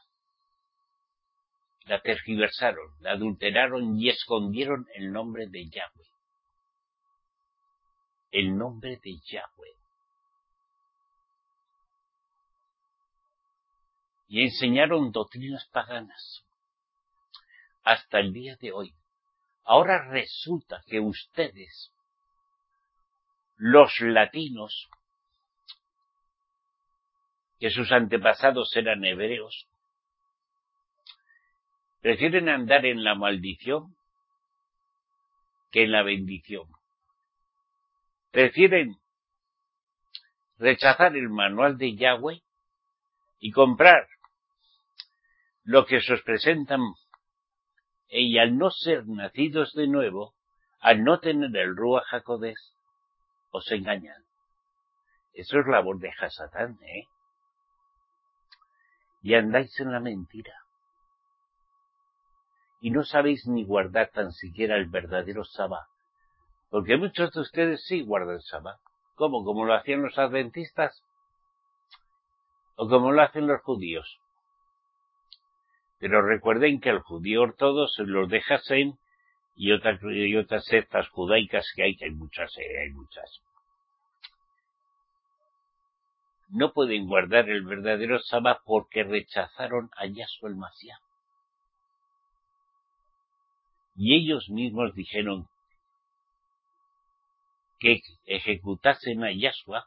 La tergiversaron, la adulteraron y escondieron el nombre de Yahweh. El nombre de Yahweh. Y enseñaron doctrinas paganas. Hasta el día de hoy. Ahora resulta que ustedes, los latinos, que sus antepasados eran hebreos, prefieren andar en la maldición que en la bendición. Prefieren rechazar el manual de Yahweh y comprar lo que se os presentan, y al no ser nacidos de nuevo, al no tener el Ruach HaKodesh, os engañan. Eso es labor de Hasatán, Y andáis en la mentira. Y no sabéis ni guardar tan siquiera el verdadero Sabá. Porque muchos de ustedes sí guardan Sabá. ¿Cómo? ¿Como lo hacían los adventistas? ¿O como lo hacen los judíos? Pero recuerden que el judío ortodoxo los de Hasem y otras sectas judaicas que hay muchas. No pueden guardar el verdadero Sabá porque rechazaron a Yahshua el Mashiach. Y ellos mismos dijeron que ejecutasen a Yahshua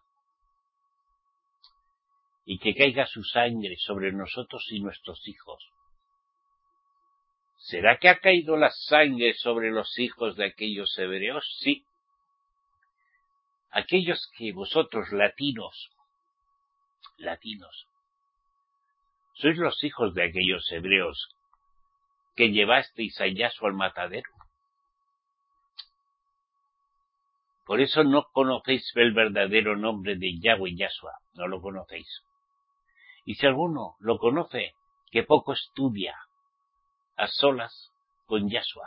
y que caiga su sangre sobre nosotros y nuestros hijos. ¿Será que ha caído la sangre sobre los hijos de aquellos hebreos? Sí. Aquellos que vosotros, latinos, sois los hijos de aquellos hebreos que llevasteis a Yahshua al matadero. Por eso no conocéis el verdadero nombre de Yahweh Yahshua, no lo conocéis. Y si alguno lo conoce, que poco estudia, a solas con Yahshua.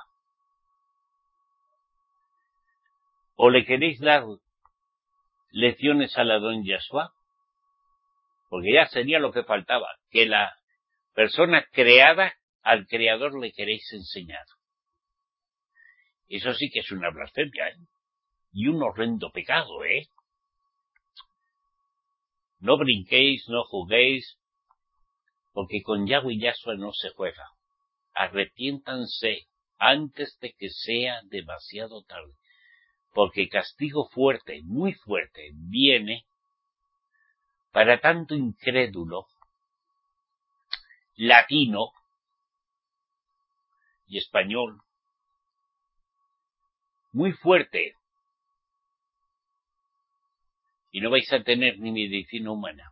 ¿O le queréis dar lecciones al Adón Yahshua? Porque ya sería lo que faltaba, que la persona creada al Creador le queréis enseñar. Eso sí que es una blasfemia, y un horrendo pecado, No brinquéis, no juguéis, porque con Yahweh Yahshua no se juega. Arrepiéntanse antes de que sea demasiado tarde, porque castigo fuerte, muy fuerte, viene para tanto incrédulo, latino y español, muy fuerte, y no vais a tener ni medicina humana.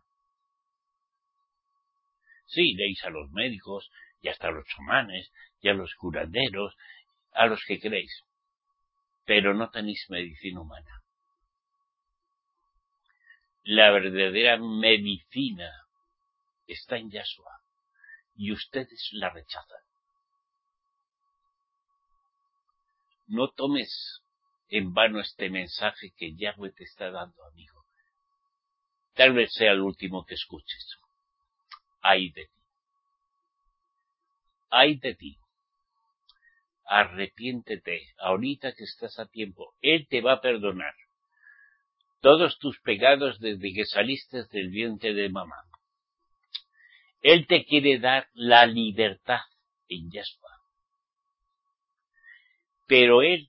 Sí, iréis a los médicos, y hasta a los chamanes, y a los curanderos, a los que queréis, pero no tenéis medicina humana. La verdadera medicina está en Yahshua, y ustedes la rechazan. No tomes en vano este mensaje que Yahweh te está dando, amigo. Tal vez sea el último que escuches. Ay de ti. Ay de ti. Arrepiéntete ahorita que estás a tiempo. Él te va a perdonar todos tus pecados desde que saliste del vientre de mamá. Él te quiere dar la libertad en Yahshua. Pero Él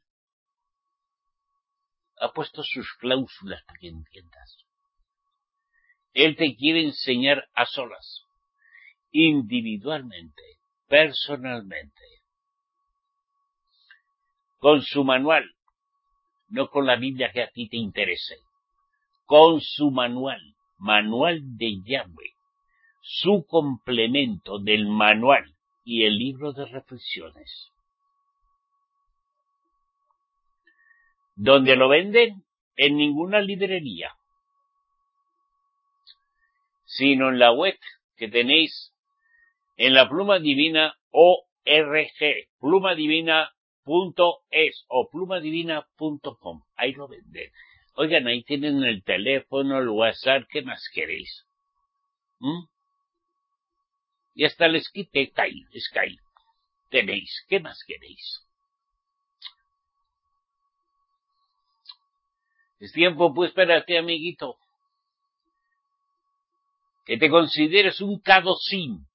ha puesto sus cláusulas para que entiendas. Él te quiere enseñar a solas, individualmente, personalmente, con su manual, no con la Biblia que a ti te interese, con su manual de Yahweh, su complemento del manual y el libro de reflexiones. ¿Dónde lo venden? En ninguna librería, sino en la web que tenéis en La Pluma Divina o plumadivina.es o plumadivina.com. Ahí lo venden. Oigan, ahí tienen el teléfono, el WhatsApp, ¿qué más queréis? Y hasta el Skype tenéis, ¿qué más queréis? Es tiempo, pues, para ti, amiguito, que te consideres un cadosín.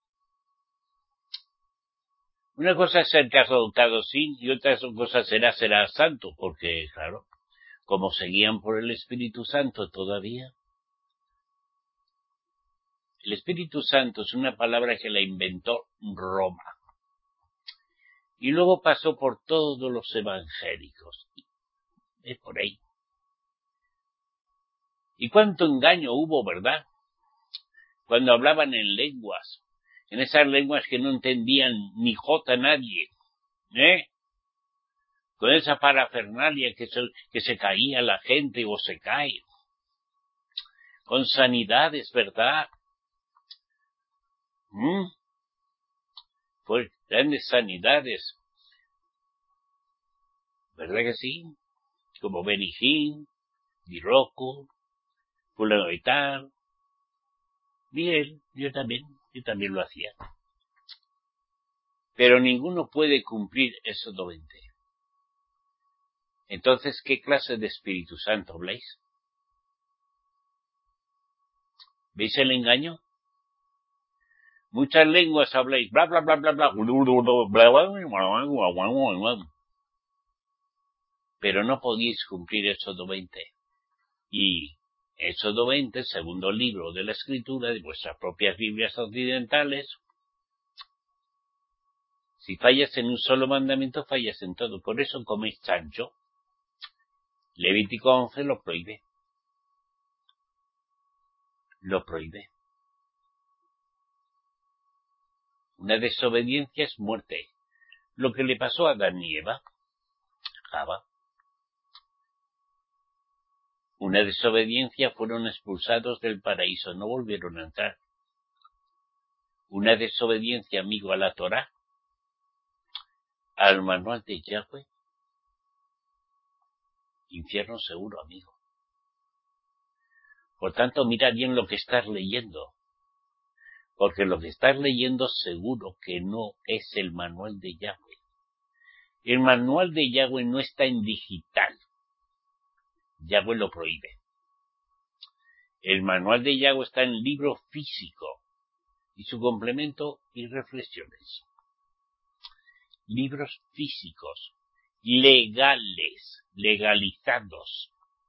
Una cosa es ser cadosín y otra cosa será santo, porque, claro, como seguían por el Espíritu Santo todavía. El Espíritu Santo es una palabra que la inventó Roma. Y luego pasó por todos los evangélicos. Es por ahí. Y cuánto engaño hubo, ¿verdad? Cuando hablaban en lenguas. En esas lenguas que no entendían ni jota nadie. Con esa parafernalia que se caía la gente o se cae. Con sanidades, ¿verdad? Pues grandes sanidades. ¿Verdad que sí? Como Benijín, Dirocco, fulano y tal. Bien, yo también lo hacía. Pero ninguno puede cumplir esos 90. Entonces, ¿qué clase de Espíritu Santo habláis? ¿Veis el engaño? Muchas lenguas habláis, bla, bla, bla, bla, bla, pero no podéis cumplir Éxodo 20. Y Éxodo 20, segundo libro de la Escritura, de vuestras propias Biblias occidentales, si fallas en un solo mandamiento, fallas en todo. Por eso coméis chancho. Levítico 11 lo prohíbe. Lo prohíbe. Una desobediencia es muerte. Lo que le pasó a Adán y Eva, Java. Una desobediencia, fueron expulsados del paraíso, no volvieron a entrar. Una desobediencia, amigo, a la Torá, al manual de Yahweh, infierno seguro, amigo. Por tanto, mira bien lo que estás leyendo, porque lo que estás leyendo seguro que no es el manual de Yahweh. El manual de Yahweh no está en digital. Yahweh lo prohíbe. El manual de Yahweh está en libro físico y su complemento y reflexiones. Libros físicos, legales, legalizados.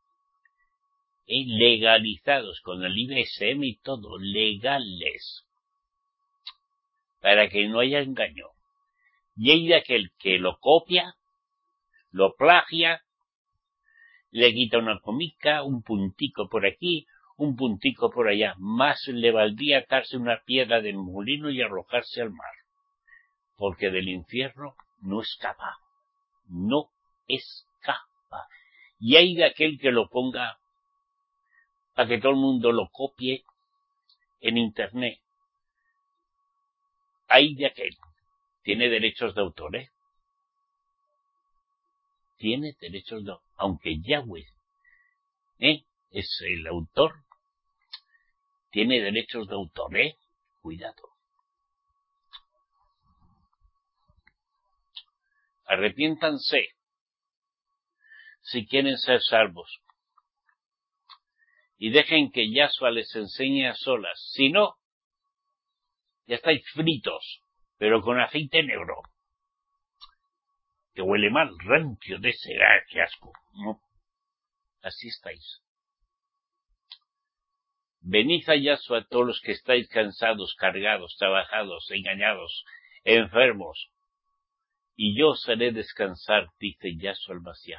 Legalizados con el IBSM y todo, legales. Para que no haya engaño. Y hay de aquel que lo copia, lo plagia, le quita una comica, un puntico por aquí, un puntico por allá. Más le valdría atarse una piedra del molino y arrojarse al mar. Porque del infierno no escapa. No escapa. Y hay de aquel que lo ponga para que todo el mundo lo copie en internet. Hay de aquel. Tiene derechos de autor, Tiene derechos de autor. Aunque Yahweh, es el autor, tiene derechos de autor, Cuidado. Arrepiéntanse si quieren ser salvos. Y dejen que Yahshua les enseñe a solas. Si no, ya estáis fritos, pero con aceite negro. Que huele mal, rancio de ese, qué asco. No. Así estáis. Venid a Yahshua todos los que estáis cansados, cargados, trabajados, engañados, enfermos, y yo os haré descansar, dice Yahshua el Mashiach.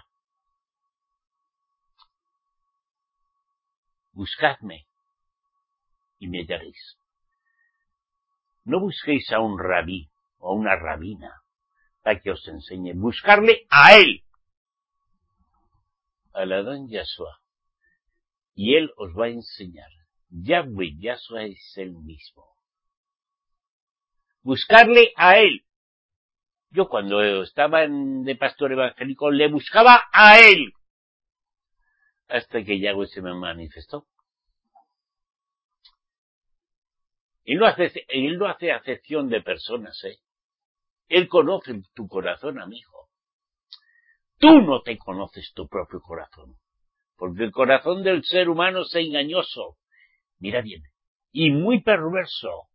Buscadme y me hallaréis. No busquéis a un rabí o a una rabina para que os enseñe. Buscarle a él, al Adán Yahshua, y él os va a enseñar. Yahweh Yahshua es el mismo. Buscarle a él. Yo cuando estaba de pastor evangélico le buscaba a él, hasta que Yahweh se me manifestó. Él no hace acepción de personas, Él conoce tu corazón, amigo. Tú no te conoces tu propio corazón, porque el corazón del ser humano es engañoso. Mira bien, y muy perverso.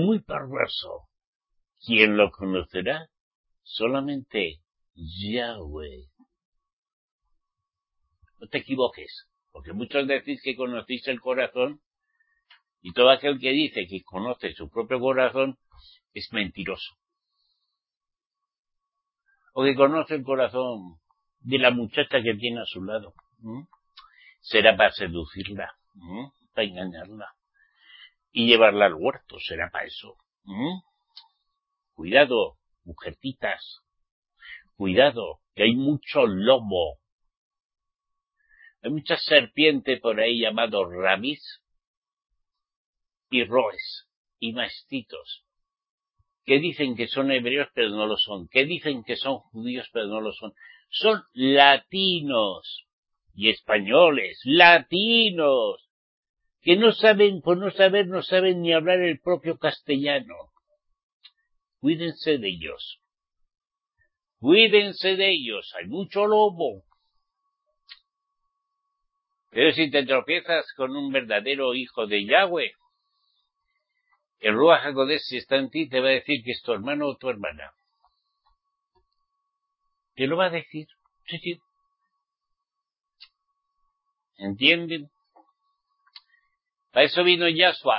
¿Quién lo conocerá? Solamente Yahweh. No te equivoques, porque muchos decís que conocéis el corazón, y todo aquel que dice que conoce su propio corazón es mentiroso. O que conoce el corazón de la muchacha que tiene a su lado. Será para seducirla, para engañarla y llevarla al huerto, será para eso. Cuidado, mujercitas, cuidado, que hay mucho lobo. Hay mucha serpiente por ahí llamados rabís y roes y maestitos, que dicen que son hebreos pero no lo son, que dicen que son judíos pero no lo son. Son latinos y españoles, latinos, que no saben, por no saber, no saben ni hablar el propio castellano. Cuídense de ellos. Cuídense de ellos, hay mucho lobo. Pero si te tropiezas con un verdadero hijo de Yahweh, el Ruach HaKodesh, si está en ti, te va a decir que es tu hermano o tu hermana. Te lo va a decir. Sí. ¿Entienden? Para eso vino Yahshua,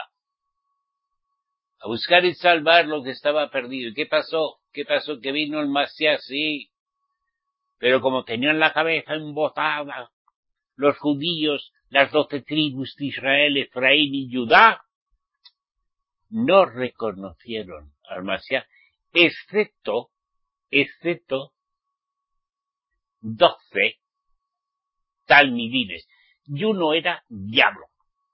a buscar y salvar lo que estaba perdido. ¿Y qué pasó? Que vino el Masías, sí. Pero como tenían la cabeza embotada, los judíos, las 12 tribus de Israel, Efraín y Judá, no reconocieron al Masías, excepto 12 talmidines. Y uno era diablo.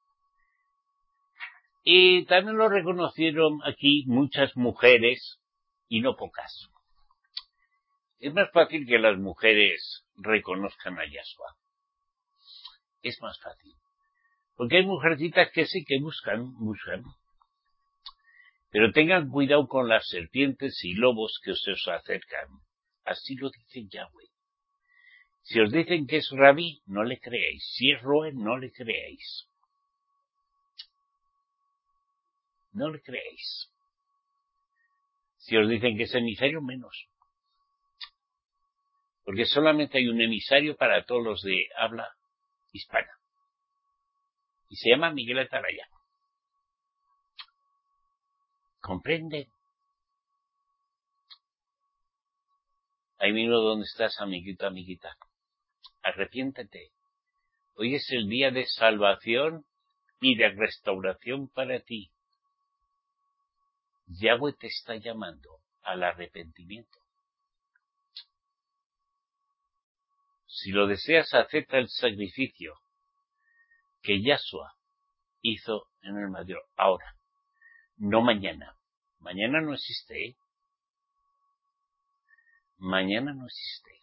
Y también lo reconocieron aquí muchas mujeres, y no pocas. Es más fácil que las mujeres reconozcan a Yahshua. Es más fácil. Porque hay mujercitas que sí que buscan. Pero tengan cuidado con las serpientes y lobos que se os acercan. Así lo dice Yahweh. Si os dicen que es rabí, no le creáis. Si es roe, no le creáis. No le creáis. Si os dicen que es emisario, menos. Porque solamente hay un emisario para todos los de habla hispana. Y se llama Miguel Ataraya. ¿Comprende? Ahí mismo donde estás, amiguito, amiguita. Arrepiéntete. Hoy es el día de salvación y de restauración para ti. Yahweh te está llamando al arrepentimiento. Si lo deseas, acepta el sacrificio que Yahshua hizo en el madero. Ahora, no mañana. Mañana no existe, Mañana no existe.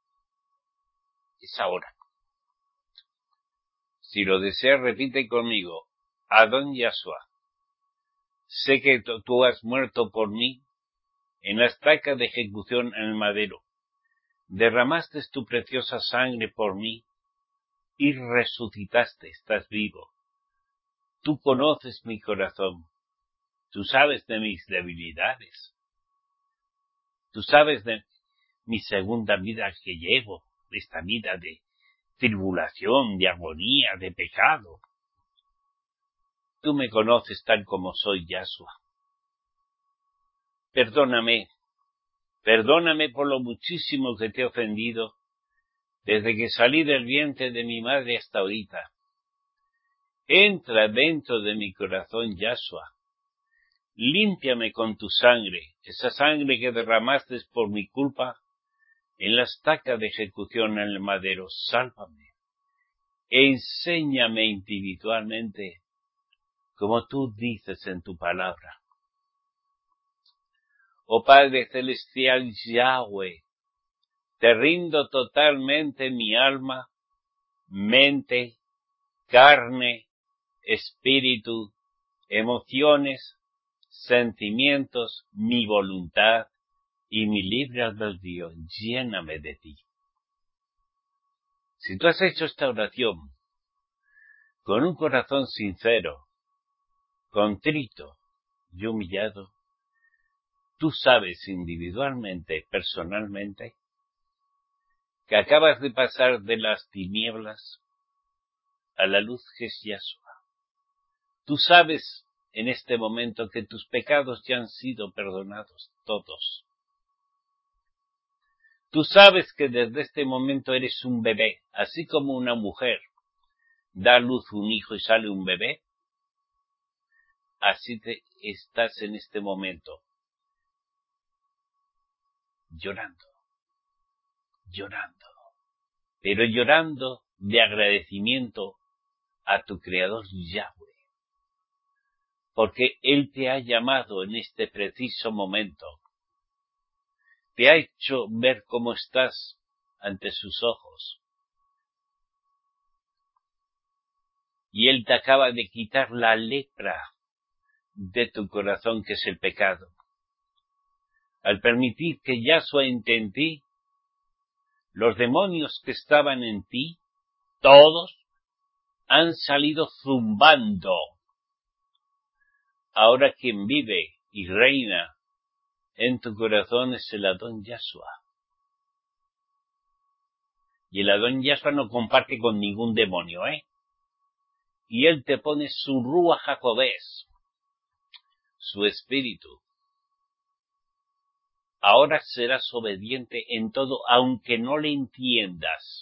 Es ahora. Si lo deseas, repite conmigo. Adón Yahshua, sé que tú has muerto por mí en la estaca de ejecución en el madero. Derramaste tu preciosa sangre por mí y resucitaste, estás vivo. Tú conoces mi corazón. Tú sabes de mis debilidades. Tú sabes de mi segunda vida que llevo, de esta vida de tribulación, de agonía, de pecado. Tú me conoces tal como soy, Yahshua. Perdóname por lo muchísimo que te he ofendido desde que salí del vientre de mi madre hasta ahorita. Entra dentro de mi corazón, Yahshua. Límpiame con tu sangre, esa sangre que derramaste por mi culpa en la estaca de ejecución en el madero. Sálvame. Enséñame individualmente, como tú dices en tu palabra. Oh Padre Celestial Yahweh, te rindo totalmente mi alma, mente, carne, espíritu, emociones, sentimientos, mi voluntad y mi libre albedrío. Lléname de ti. Si tú has hecho esta oración con un corazón sincero, contrito y humillado, tú sabes individualmente, personalmente, que acabas de pasar de las tinieblas a la luz que es Yahshua. Tú sabes en este momento que tus pecados ya han sido perdonados todos. Tú sabes que desde este momento eres un bebé, así como una mujer da a luz un hijo y sale un bebé, así te estás en este momento, llorando, pero llorando de agradecimiento a tu Creador Yahweh, porque Él te ha llamado en este preciso momento, te ha hecho ver cómo estás ante sus ojos, y Él te acaba de quitar la lepra de tu corazón, que es el pecado. Al permitir que Yahshua entre en ti, los demonios que estaban en ti, todos, han salido zumbando. Ahora quien vive y reina en tu corazón es el Adón Yahshua. Y el Adón Yahshua no comparte con ningún demonio, Y Él te pone su Ruach HaKodesh, su espíritu. Ahora serás obediente en todo, aunque no le entiendas.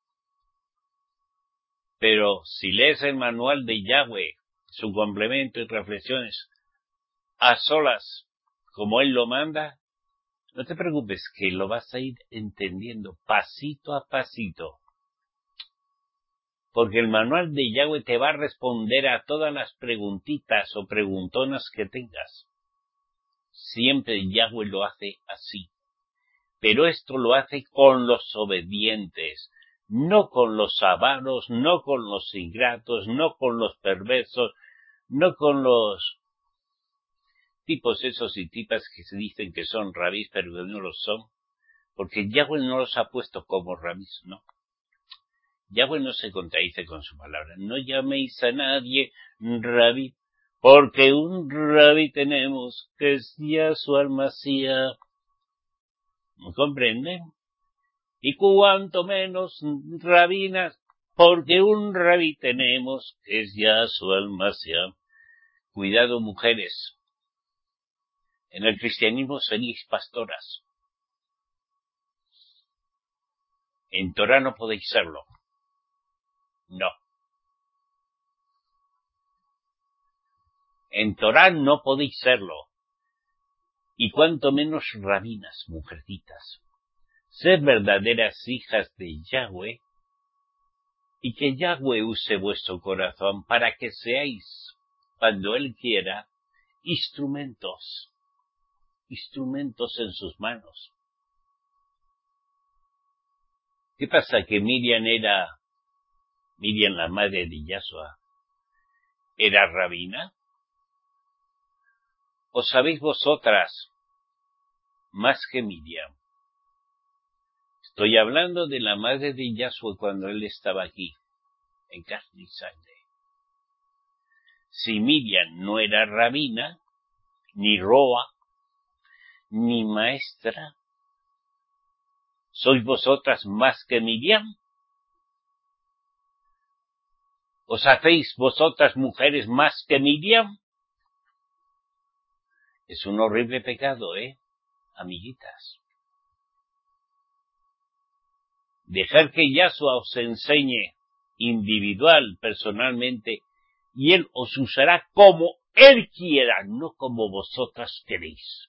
Pero si lees el manual de Yahweh, su complemento y reflexiones, a solas, como Él lo manda, no te preocupes, que lo vas a ir entendiendo pasito a pasito. Porque el manual de Yahweh te va a responder a todas las preguntitas o preguntonas que tengas. Siempre Yahweh lo hace así. Pero esto lo hace con los obedientes, no con los avaros, no con los ingratos, no con los perversos, no con los tipos esos y tipas que se dicen que son rabís, pero que no lo son, porque Yahweh no los ha puesto como rabís, no. Yahweh no se contradice con su palabra. No llaméis a nadie rabí, porque un rabí tenemos, que es Yahshua el Mashiach. ¿Me comprenden? Y cuanto menos rabinas, porque un rabí tenemos, que es Yahshua el Mashiach. Cuidado, mujeres. En el cristianismo seréis pastoras. En Torah no podéis serlo. No. En Torah no podéis serlo. Y cuanto menos rabinas, mujercitas. Sed verdaderas hijas de Yahweh, y que Yahweh use vuestro corazón para que seáis, cuando Él quiera, instrumentos en sus manos. ¿Qué pasa? Que Miriam, la madre de Yahshua, era rabina. ¿O sabéis vosotras más que Miriam? Estoy hablando de la madre de Yahshua cuando él estaba aquí, en carne y sangre. Si Miriam no era rabina, ni roa, ni maestra, ¿sois vosotras más que Miriam? ¿Os hacéis vosotras mujeres más que Miriam? Es un horrible pecado, amiguitas. Dejar que Yahshua os enseñe individual, personalmente, y Él os usará como Él quiera, no como vosotras queréis.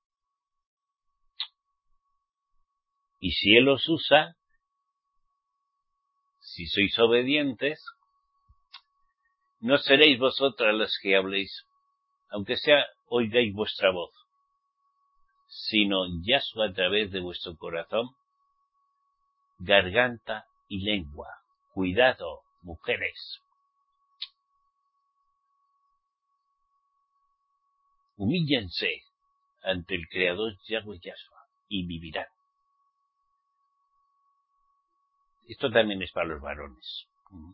Y si Él os usa, si sois obedientes, no seréis vosotras las que habléis, aunque sea oigáis vuestra voz. sino Yahshua a través de vuestro corazón, garganta y lengua. Cuidado, mujeres. Humíllense ante el Creador Yahweh Yahshua y vivirán. Esto también es para los varones.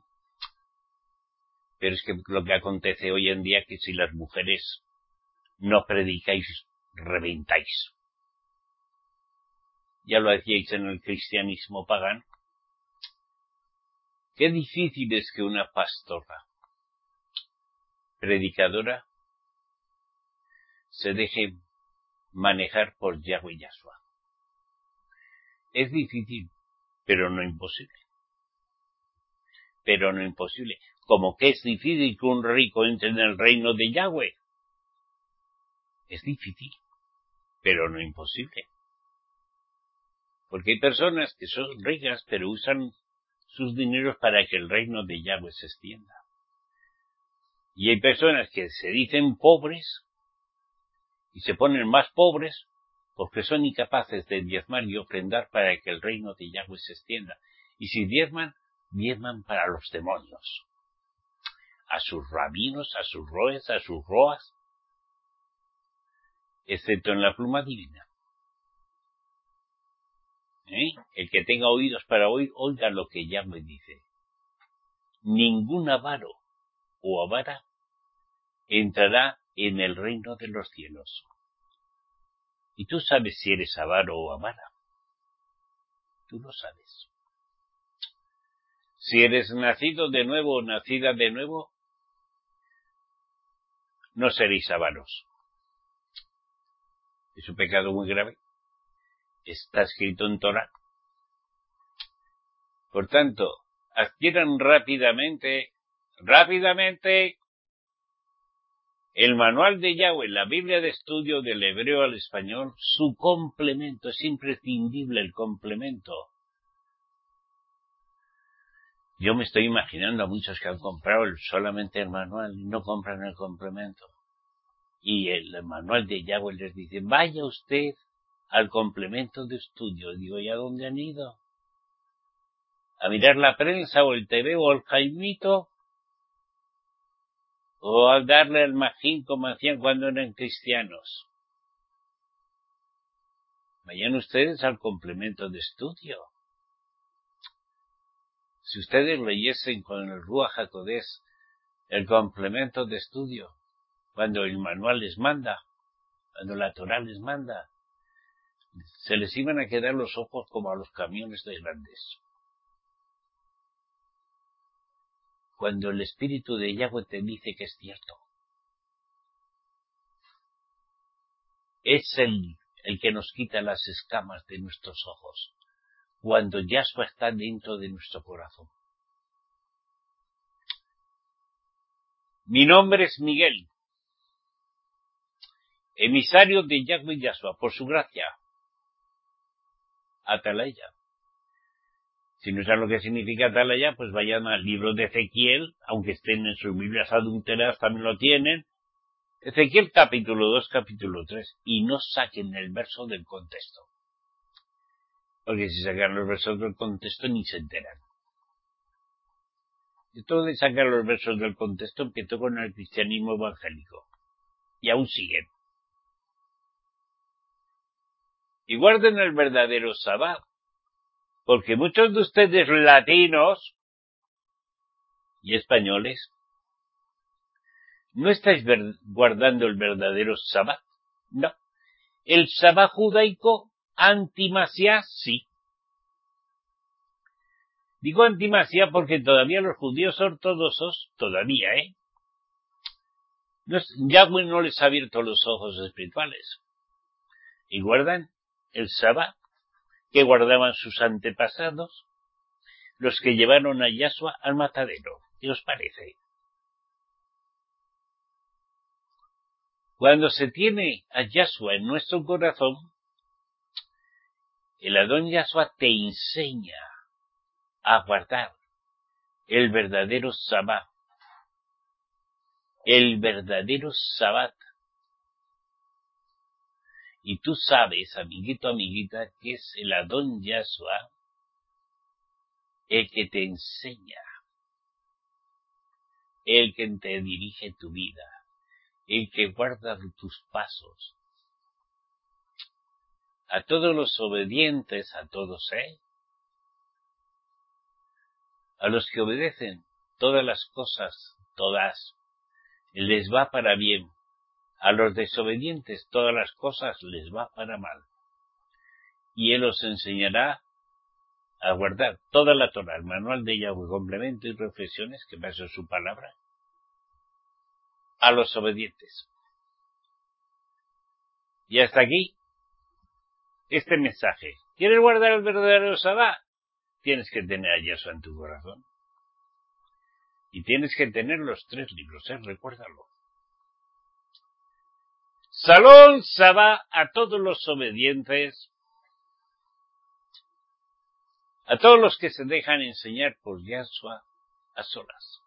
Pero es que lo que acontece hoy en día es que si las mujeres no predicáis, reventáis. Ya lo hacíais en el cristianismo pagano. Qué difícil es que una pastora, predicadora, se deje manejar por Yahweh Yahshua. Es difícil, pero no imposible. Pero no imposible. Como que es difícil que un rico entre en el reino de Yahweh. Es difícil, pero no imposible. Porque hay personas que son ricas, pero usan sus dineros para que el reino de Yahweh se extienda. Y hay personas que se dicen pobres y se ponen más pobres porque son incapaces de diezmar y ofrendar para que el reino de Yahweh se extienda. Y si diezman, diezman para los demonios. A sus rabinos, a sus roes, a sus roas, excepto en la pluma divina. El que tenga oídos para oír, oiga lo que Yahweh dice. Ningún avaro o avara entrará en el reino de los cielos. Y tú sabes si eres avaro o avara. Tú lo sabes. Si eres nacido de nuevo o nacida de nuevo, no seréis avaros. Es un pecado muy grave. Está escrito en Torah. Por tanto, adquieran rápidamente, el manual de Yahweh, la Biblia de estudio del hebreo al español, su complemento. Es imprescindible el complemento. Yo me estoy imaginando a muchos que han comprado solamente el manual y no compran el complemento. Y el manual de Yahweh les dice, vaya usted al complemento de estudio. Digo, ¿y a dónde han ido? ¿A mirar la prensa o el TV o el Jaimito? ¿O a darle al Magín como hacían cuando eran cristianos? Vayan ustedes al complemento de estudio. Si ustedes leyesen con el Ruach HaKodesh el complemento de estudio, cuando el manual les manda, cuando la Torah les manda, se les iban a quedar los ojos como a los camiones de grandes. Cuando el Espíritu de Yahweh te dice que es cierto. Es el que nos quita las escamas de nuestros ojos, cuando Yahshua está dentro de nuestro corazón. Mi nombre es Miguel, emisario de Yahweh Yahshua, por su gracia. Atalaya. Si no saben lo que significa Atalaya, pues vayan al libro de Ezequiel, aunque estén en sus Biblias adulteradas, también lo tienen. Ezequiel capítulo 2, capítulo 3, y no saquen el verso del contexto. Porque si sacan los versos del contexto ni se enteran. Esto de sacar los versos del contexto empezó con el cristianismo evangélico. Y aún siguen. Y guarden el verdadero Sabbat. Porque muchos de ustedes latinos y españoles no estáis guardando el verdadero Sabbat. No. El Sabbat judaico anti-Masías, sí. Digo anti-Masías porque todavía los judíos ortodoxos, todavía, Yahweh no les ha abierto los ojos espirituales. Y guardan el Sabbat que guardaban sus antepasados, los que llevaron a Yahshua al matadero. ¿Qué os parece? Cuando se tiene a Yahshua en nuestro corazón, el Adón Yahshua te enseña a guardar el verdadero Sabbat. El verdadero Sabbat. Y tú sabes, amiguito, amiguita, que es el Adón Yahshua el que te enseña, el que te dirige tu vida, el que guarda tus pasos. A todos los obedientes, a todos, a los que obedecen, todas las cosas, todas, les va para bien. A los desobedientes, todas las cosas les va para mal. Y Él os enseñará a guardar toda la Torá, el manual de Yahweh, complemento y reflexiones, que basa su palabra, a los obedientes. Y hasta aquí este mensaje. ¿Quieres guardar el verdadero Sabbat? Tienes que tener a Yahshua en tu corazón. Y tienes que tener los 3 libros, recuérdalo. Salón Sabbat a todos los obedientes, a todos los que se dejan enseñar por Yahshua a solas.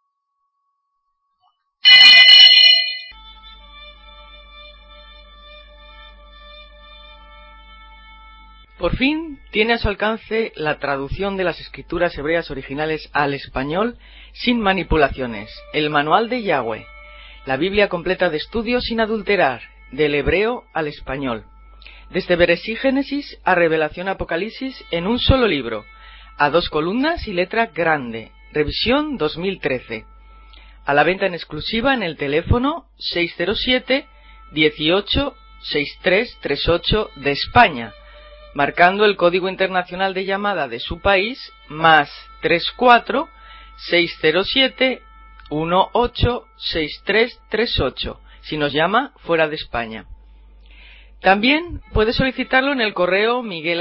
Por fin tiene a su alcance la traducción de las escrituras hebreas originales al español sin manipulaciones, el Manual de Yahweh, la Biblia completa de estudio sin adulterar, del hebreo al español, desde Bereshit Génesis a Revelación Apocalipsis en un solo libro, a 2 columnas y letra grande, revisión 2013, a la venta en exclusiva en el teléfono 607 18 6338 de España, marcando el código internacional de llamada de su país, más 34 607 18 6338, si nos llama fuera de España. También puede solicitarlo en el correo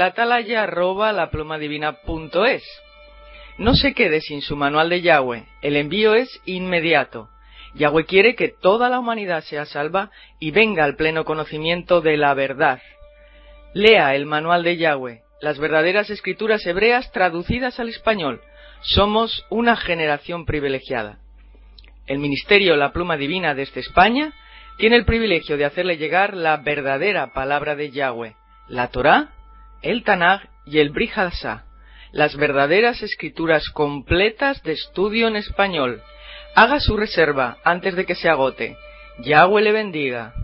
miguelatalaya@laplumadivina.es. No se quede sin su manual de Yahweh, el envío es inmediato. Yahweh quiere que toda la humanidad sea salva y venga al pleno conocimiento de la verdad. Lea el manual de Yahweh, las verdaderas escrituras hebreas traducidas al español. Somos una generación privilegiada. El ministerio La Pluma Divina desde España tiene el privilegio de hacerle llegar la verdadera palabra de Yahweh, la Torá, el Tanaj y el Brit Hadashah, las verdaderas escrituras completas de estudio en español. Haga su reserva antes de que se agote. Yahweh le bendiga.